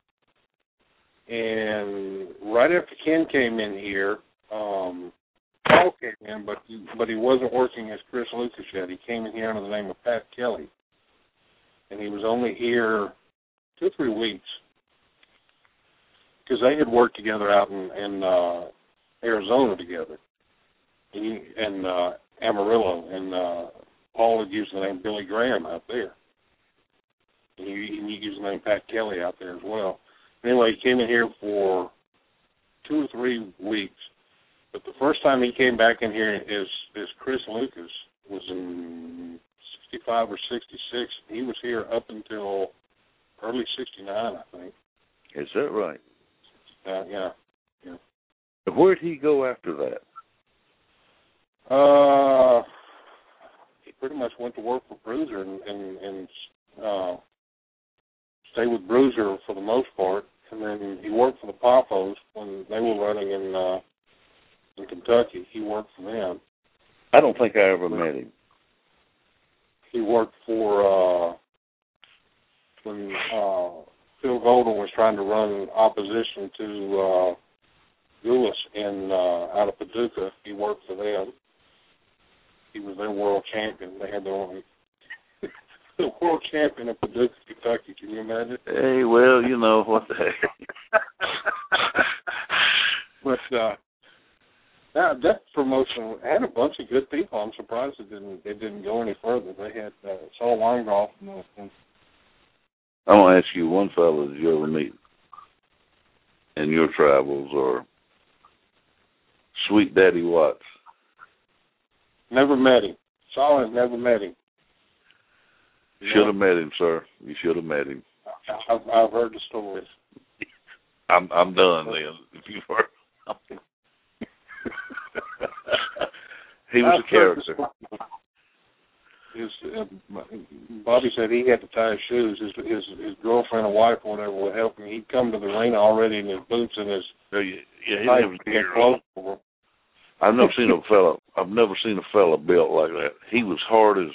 And right after Ken came in here, Paul came in, but he wasn't working as Chris Lucas yet. He came in here under the name of Pat Kelly. And he was only here 2 or 3 weeks. Because they had worked together out in Arizona together. And Amarillo. And Paul had used the name Billy Graham out there. And he used the name Pat Kelly out there as well. Anyway, he came in here for 2 or 3 weeks. But the first time he came back in here is Chris Lucas was in 65 or 66. He was here up until early 69, I think. Is that right? Yeah. Where'd he go after that? He pretty much went to work for Bruiser and stayed with Bruiser for the most part, and then he worked for the Poffos when they were running in Kentucky. He worked for them. I don't think I ever met him. He worked for when Phil Golden was trying to run opposition to Lewis out of Paducah. He worked for them. He was their world champion. They had their own the world champion of Paducah, Kentucky. Can you imagine? Hey, well, you know what the heck. But that promotion had a bunch of good people. I'm surprised it didn't go any further. They had Saul Weingoff and I want to ask you, one fellow did you ever meet in your travels, or Sweet Daddy Watts? Never met him. Saul has never met him. Should have met him, sir. You should have met him. I've heard the stories. I'm done then. If you've heard, he was a character. Bobby said he had to tie his shoes. His girlfriend or wife or whatever would help him. He'd come to the arena already in his boots and his clothes. I've never seen a fella built like that. He was hard as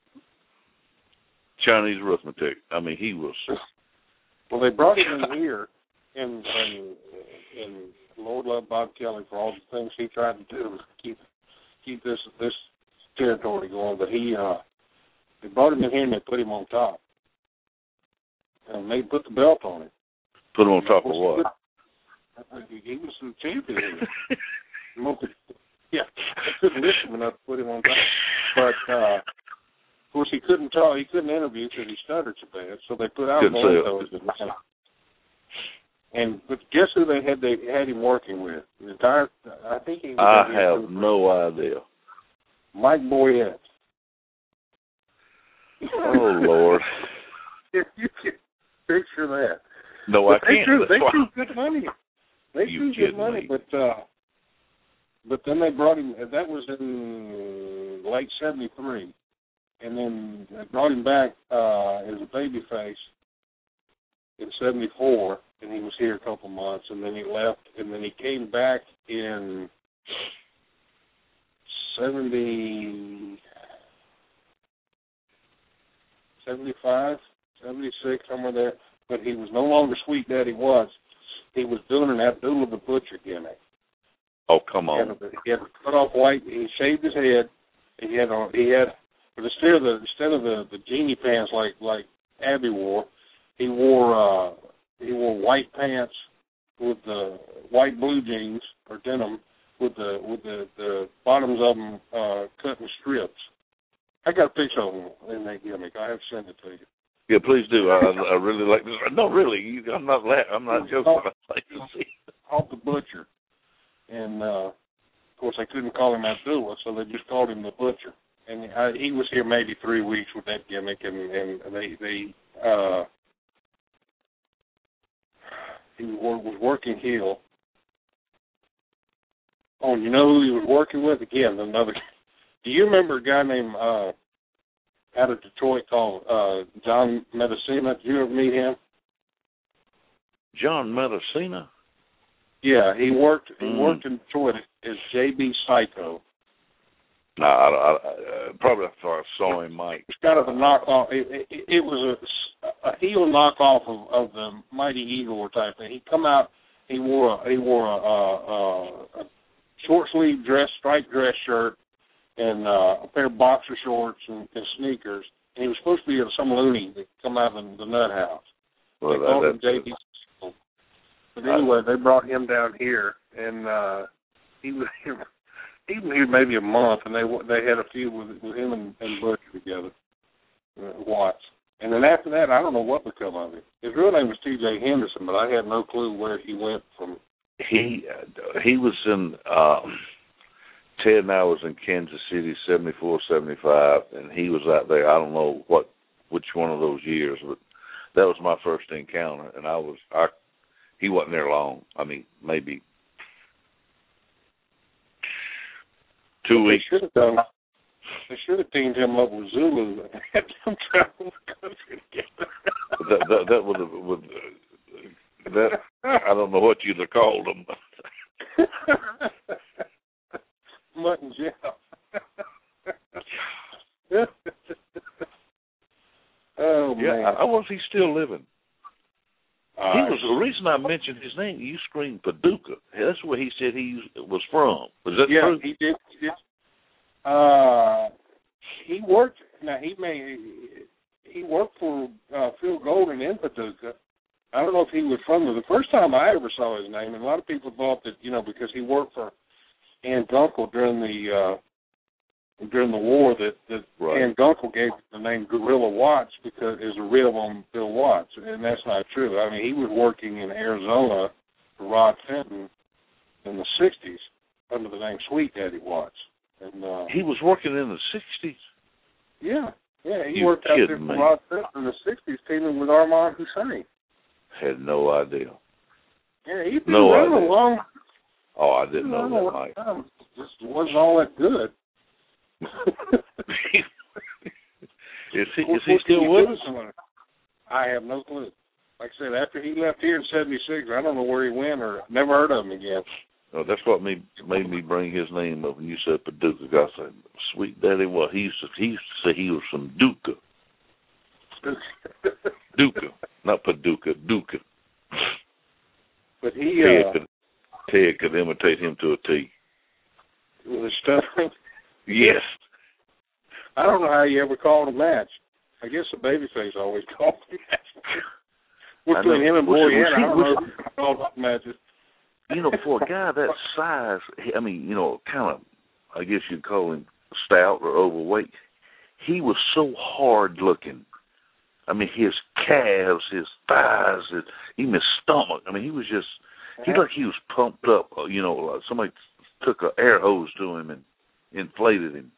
Chinese arithmetic. I mean, he was. Well, they brought him in here, and Lord love Bob Kelly for all the things he tried to do to keep this territory going. But they brought him in here and they put him on top, and they put the belt on him. Put him on top of what? He was the champion. Yeah, they couldn't lift him enough to put him on top. But of course, he couldn't talk. He couldn't interview because he stuttered so bad. So they put out those. But guess who they had him working with? The entire. I think he. I have no idea. Mike Boyette. Oh Lord! If you can picture that. No, I can't. They drew good money. They drew good money, but then they brought him. That was in late '73, and then they brought him back as a babyface in '74, and he was here a couple months, and then he left, and then he came back in 75, 76, somewhere there. But he was no longer Sweet Daddy Watts. He was doing an Abdullah the Butcher gimmick. Oh, come on! He had cut off white. He shaved his head. But instead of the genie pants like Abby wore, he wore white pants with the white blue jeans or denim with the bottoms of them cut in strips. I got a picture of him in that gimmick. I have sent it to you. Yeah, please do. I really like this. No, really, I'm not joking. I'd like to see off the Butcher, and of course they couldn't call him Abdullah, so they just called him the Butcher. And he was here maybe 3 weeks with that gimmick, and he was working heel. Oh, and you know who he was working with? Again, another. Do you remember a guy named out of Detroit called John Medicina? Did you ever meet him? John Medicina? Yeah, he worked in Detroit as JB Psycho. No, I probably after I saw him, Mike. It's kind of a knockoff. It was a heel knockoff of the Mighty Eagle type thing. He come out. He wore a short sleeve striped dress shirt and a pair of boxer shorts and sneakers. And he was supposed to be some loony that come out of the nut house. Well, they called him JB. But anyway, they brought him down here, and he was here maybe a month, and they had a feud with him and Butcher together, Watts. And then after that, I don't know what become of him. His real name was T.J. Henderson, but I had no clue where he went from. He was in Ted and I was in Kansas City, 74, 75, and he was out there. I don't know which one of those years, but that was my first encounter, and he wasn't there long. I mean, maybe 2 weeks. They should have teamed him up with Zulu and had them travel the country together. that would have that. I don't know what you'd have called them. Mutt and Jeff. Oh man! Yeah, I wonder if he's still living. He was the reason I mentioned his name. You screamed Paducah. That's where he said he was from. Was that true? Yeah, he did. He worked. Now he worked for Phil Golden in Paducah. I don't know if he was from there. The first time I ever saw his name, and a lot of people thought that because he worked for Ann Gunkel during the war, that right. Ann Gunkel gave the name Gorilla Watts because is a rib on Bill Watts, and that's not true. I mean, he was working in Arizona for Rod Fenton in the '60s under the name Sweet Daddy Watts. And he was working in the '60s. Yeah, he worked out there for Rod Fenton in the '60s, teaming with Armand Hussein. Had no idea. Yeah, he's been around a long. Oh, I didn't know that, Mike. Just wasn't all that good. Is he still with us? I have no clue. Like I said, after he left here in '76, I don't know where he went or never heard of him again. Oh, that's what made me bring his name up. When you said Paducah, I said, Sweet Daddy, what? He used to say he was from Duca. Duca, not Paducah, Duca. But he Ted could imitate him to a T. With his stuttering? Yes. I don't know how he ever called a match. I guess the babyface always called a match. Between him and Boyette, I don't know if he called matches. For a guy that size, I mean, kind of, I guess you'd call him stout or overweight. He was so hard looking. I mean, his calves, his thighs, even his stomach. I mean, he was just, he looked like he was pumped up. Like somebody took an air hose to him and inflated him.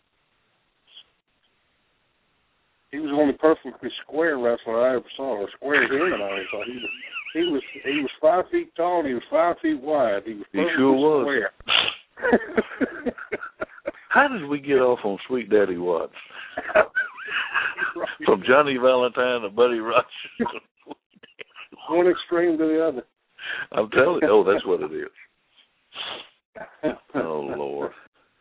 He was the only perfectly square wrestler I ever saw, or square human I ever saw. He was 5 feet tall and he was 5 feet wide. He was perfectly square. How did we get off on Sweet Daddy Watts? From Johnny Valentine to Buddy Rogers. One extreme to the other. I'm telling you. Oh, that's what it is. Oh, Lord.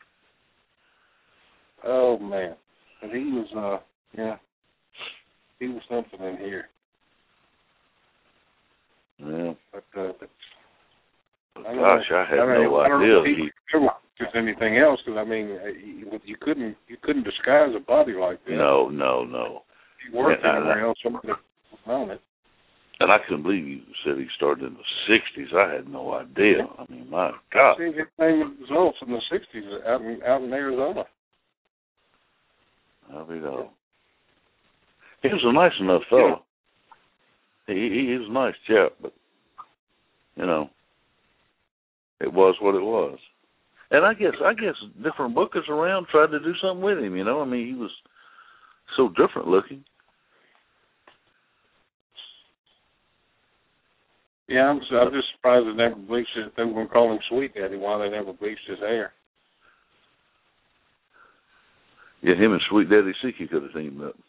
Oh, man. And he was, he was something in here. Yeah. But, gosh, I had no idea. I don't know if he was anything else, because, I mean, you couldn't disguise a body like that. No. He worked anywhere else, somebody found it. And I couldn't believe you said he started in the '60s. I had no idea. I mean, my God. I've seen his name results in the '60s out in Arizona. I mean, he was a nice enough fellow. He was a nice chap, but it was what it was. And I guess different bookers around tried to do something with him. I mean, he was so different looking. Yeah, I'm just surprised they never bleached it. They were going to call him Sweet Daddy. Why they never bleached his hair? Yeah, him and Sweet Daddy Siki could have teamed up.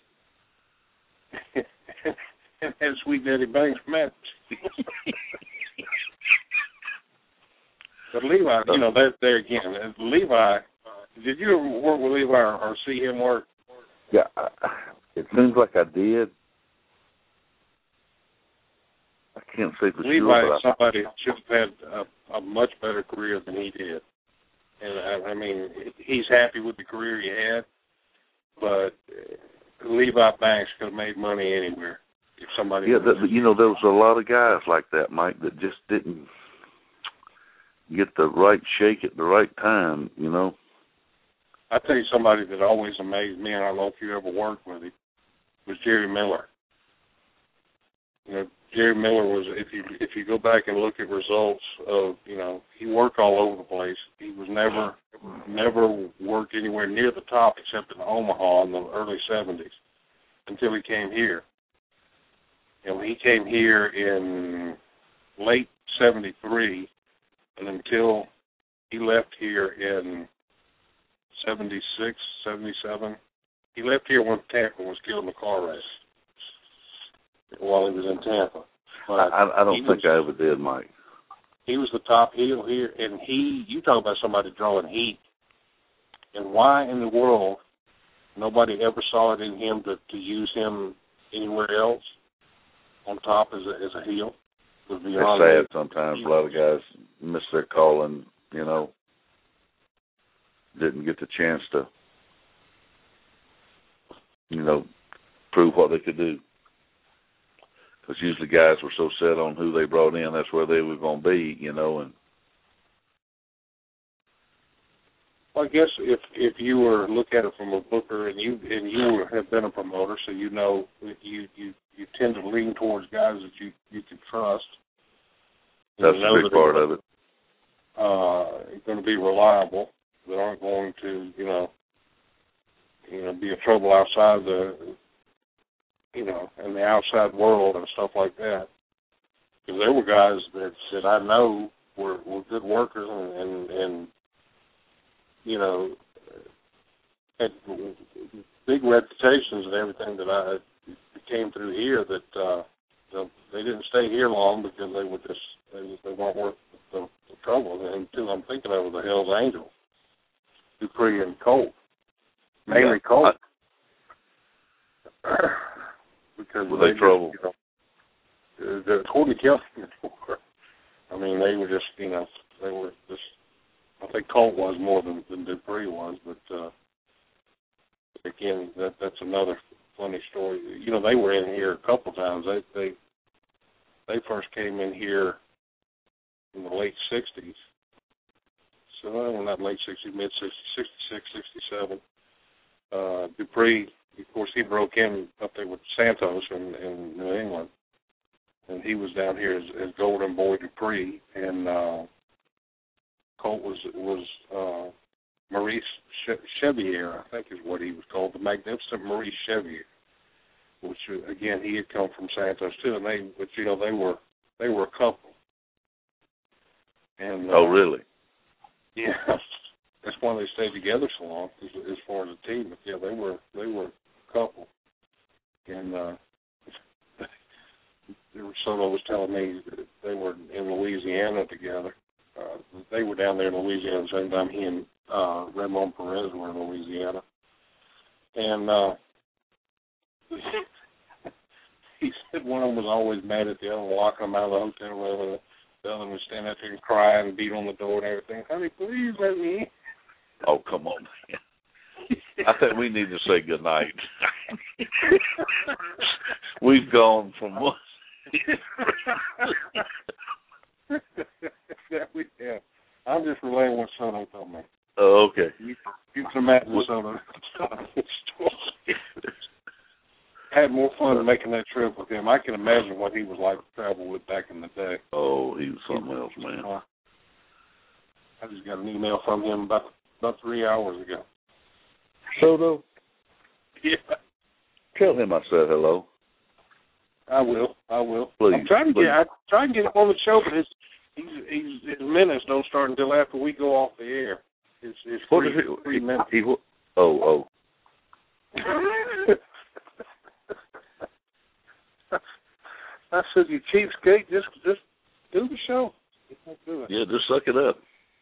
And Sweet Daddy Banks match. But Levi, that's there again. Levi, did you ever work with Levi or see him work? Yeah, it seems like I did. I can't say for Levi sure. is somebody that should have had a much better career than he did. And, I mean, he's happy with the career he had, but Levi Banks could have made money anywhere if somebody... Yeah, there was a lot of guys like that, Mike, that just didn't get the right shake at the right time, I tell you somebody that always amazed me, and I don't know if you ever worked with him, was Jerry Miller. You know, Jerry Miller was, if you go back and look at results of, you know, he worked all over the place. He was never worked anywhere near the top except in Omaha in the early 70s until he came here. You know, he came here in late 73, and until he left here in 76, 77, he left here when Tampa was killed in a car race while he was in Tampa. But I don't think I ever did, Mike. He was the top heel here, and you talk about somebody drawing heat. And why in the world nobody ever saw it in him to use him anywhere else on top as a heel? It's sad sometimes. A lot of guys miss their call and, you know, didn't get the chance to, you know, prove what they could do. Because usually guys were so set on who they brought in, that's where they were going to be, you know. And well, I guess if you were look at it from a booker and you have been a promoter, so you know you tend to lean towards guys that you can trust. That's a big part of it. Going to be reliable. That aren't going to you know be a trouble outside the in the outside world and stuff like that. Because there were guys that I know were good workers and you know, had big reputations and everything that I came through here that they didn't stay here long because they were just they weren't worth the trouble. And two I'm thinking of were the Hells Angels, Dupree and Colt, mainly Colt. Because were they trouble? The Courtney Kelly, I mean, they were just they were just. I think Colt was more than Dupree was, but again, that's another funny story. You know, they were in here a couple times. They first came in here in the late 60s. So, well, not late 60s, mid-60s, 66, 67. Dupree, of course, he broke in up there with Santos in New England. And he was down here as Golden Boy Dupree. And Colt was Maurice Chevier, I think is what he was called, the magnificent Maurice Chevier, which again he had come from Santos too, and they were a couple. And oh really? Yeah, that's why they stayed together so long as far as a team. But yeah, they were a couple, and Soto was telling me that they were in Louisiana together. They were down there in Louisiana at the same time he and Ramon Perez were in Louisiana. And he said one of them was always mad at the other one, locking them out of the hotel room. The other one would stand out there and cry and beat on the door and everything. Honey, please let me in. Oh, come on, man. I think we need to say goodnight. We've gone from one. Yeah, I'm just relaying what Soto told me. Oh, okay. You can imagine Soto. I had more fun making that trip with him. I can imagine what he was like to travel with back in the day. Oh, he was something else, man. I just got an email from him about 3 hours ago. Soto? Yeah. Tell him I said hello. I will. Please. I'm trying to get him on the show, but his minutes don't start until after we go off the air. His free minutes. Oh. I said, you cheapskate, just do the show. Do it. Yeah, just suck it up.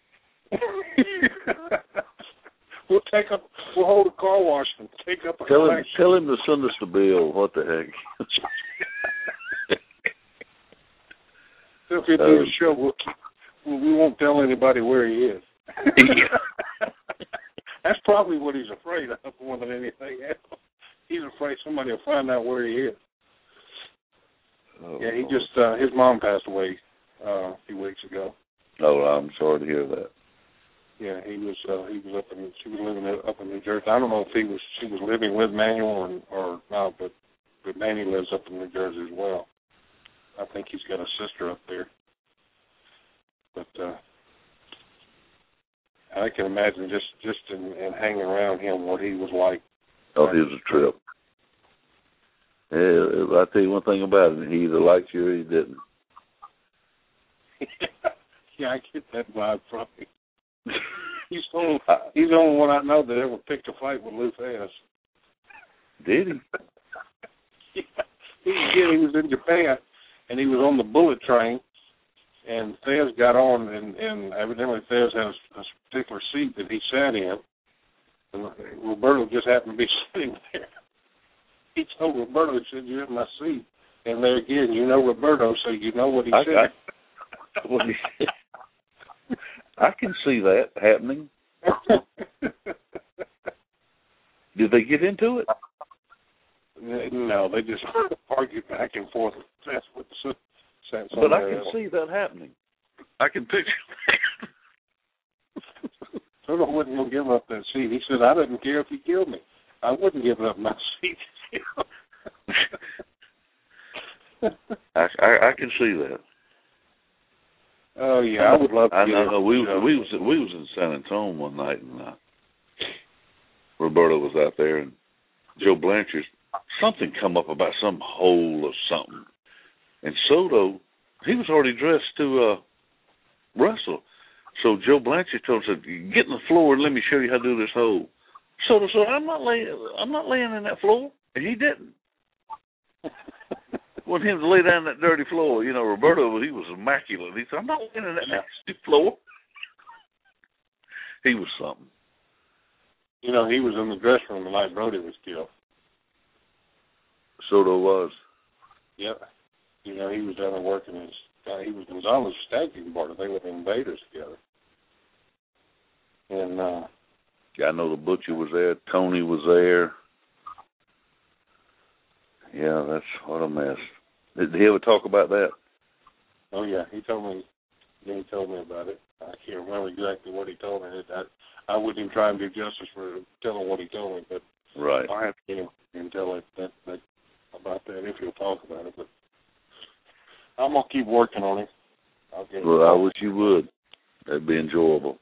We'll hold a car wash and take up a Tell him to send us the bill. What the heck? If we do the show, we won't tell anybody where he is. That's probably what he's afraid of more than anything else. He's afraid somebody will find out where he is. Oh, yeah, he just his mom passed away a few weeks ago. Oh, I'm sorry to hear that. Yeah, she was living up in New Jersey. I don't know if she was living with Manuel or not, but But Danny lives up in New Jersey as well. I think he's got a sister up there. But I can imagine just in hanging around him what he was like. Oh, he was a trip. Yeah, I'll tell you one thing about it. He either liked you or he didn't. Yeah, I get that vibe from him. He's the only one I know that ever picked a fight with Lou Thesz. Did he? Yeah. He was in Japan, and he was on the bullet train, and Thesz got on, and evidently Thesz had a particular seat that he sat in, and Roberto just happened to be sitting there. He told Roberto, he said, "You're in my seat." And there again, you know Roberto, so you know what he said. I can see that happening. Did they get into it? No, they just argued back and forth. That's what but I can see that happening. I can picture that. Soto wasn't going to give up that seat. He said, "I didn't care if he killed me. I wouldn't give up my seat." I can see that. Oh yeah, I would love to. I know. We was in San Antonio one night, and Roberto was out there, and Joe Blanchard. Something come up about some hole or something, and Soto, he was already dressed to wrestle. So Joe Blanchard told him, "Get in the floor and let me show you how to do this hole." Soto said, "I'm not laying in that floor," and he didn't. Want him to lay down that dirty floor. You know, Roberto, he was immaculate. He said, "I'm not laying in that nasty floor." He was something. You know, he was in the dressing room the night Brody was killed. Soto was. Yep. You know, he was down there working he was Gonzalez's tag team partner. They were the Invaders together. And I know the Butcher was there. Tony was there. Yeah, that's what a mess. Did he ever talk about that? Oh yeah, he told me about it. I can't remember exactly what he told me. I wouldn't even try and do justice for telling what he told me, but right. I'll have to get him and tell it that about that if he'll talk about it. But I'm gonna keep working on it. Well, I wish you would. That'd be enjoyable.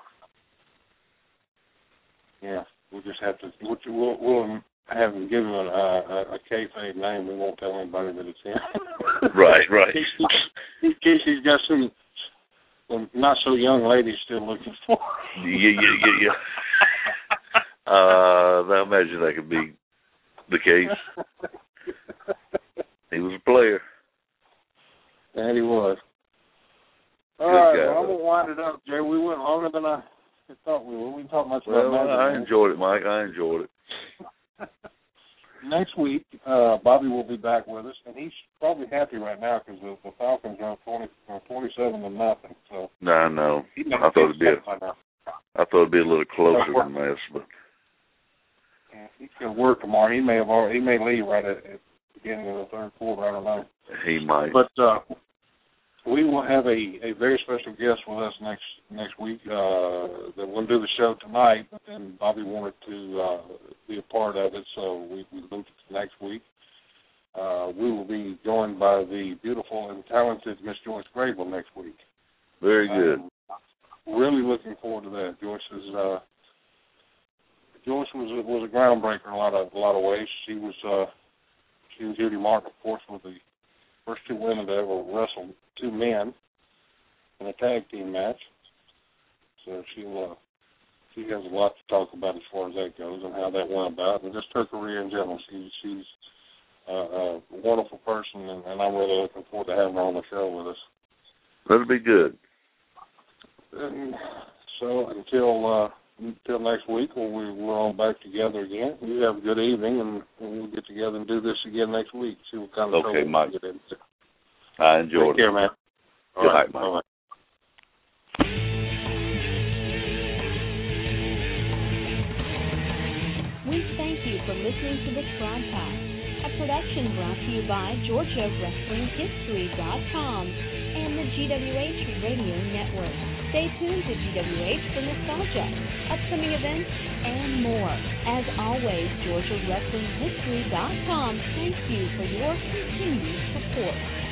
Yeah, we'll just have to. We'll have him give him a kayfabe name. We won't tell anybody that it's him. Right. In case he's got some not so young ladies still looking for. Yeah. I imagine that could be the case. He was a player. And he was. All Good right, guy, well, I'm going to wind it up, Jay. We went longer than I thought we were. We didn't talk much about Well, Magic. I enjoyed it, Mike. I enjoyed it. Next week, Bobby will be back with us, and he's probably happy right now because the Falcons are 27-0. So No, I know. I thought it'd be a little closer than this, but yeah, he's going to work tomorrow. He may leave right at the beginning of the third quarter. I don't know. he might. But we will have a very special guest with us next week. That we'll do the show tonight, but then Bobby wanted to be a part of it, so we moved it to next week. We will be joined by the beautiful and talented Miss Joyce Grable next week. Very good. Really looking forward to that. Joyce was a groundbreaker in a lot of ways. She and Judy Martin, of course, were the first two women to ever wrestle two men in a tag team match. So she has a lot to talk about as far as that goes and how that went about, and just her career in general. She's a wonderful person, and I'm really looking forward to having her on the show with us. That'll be good. And so until next week, when we're all back together again, you have a good evening, and we'll get together and do this again next week. See what kind of okay, Mike. we get into. I enjoyed it. Take care, man. Good night, Mike. Bye-bye. We thank you for listening to the Trod Talk, a production brought to you by GeorgiaWrestlingHistory.com and the GWH Radio Network. Stay tuned to GWH for nostalgia, upcoming events, and more. As always, GeorgiaWrestlingHistory.com thanks you for your continued support.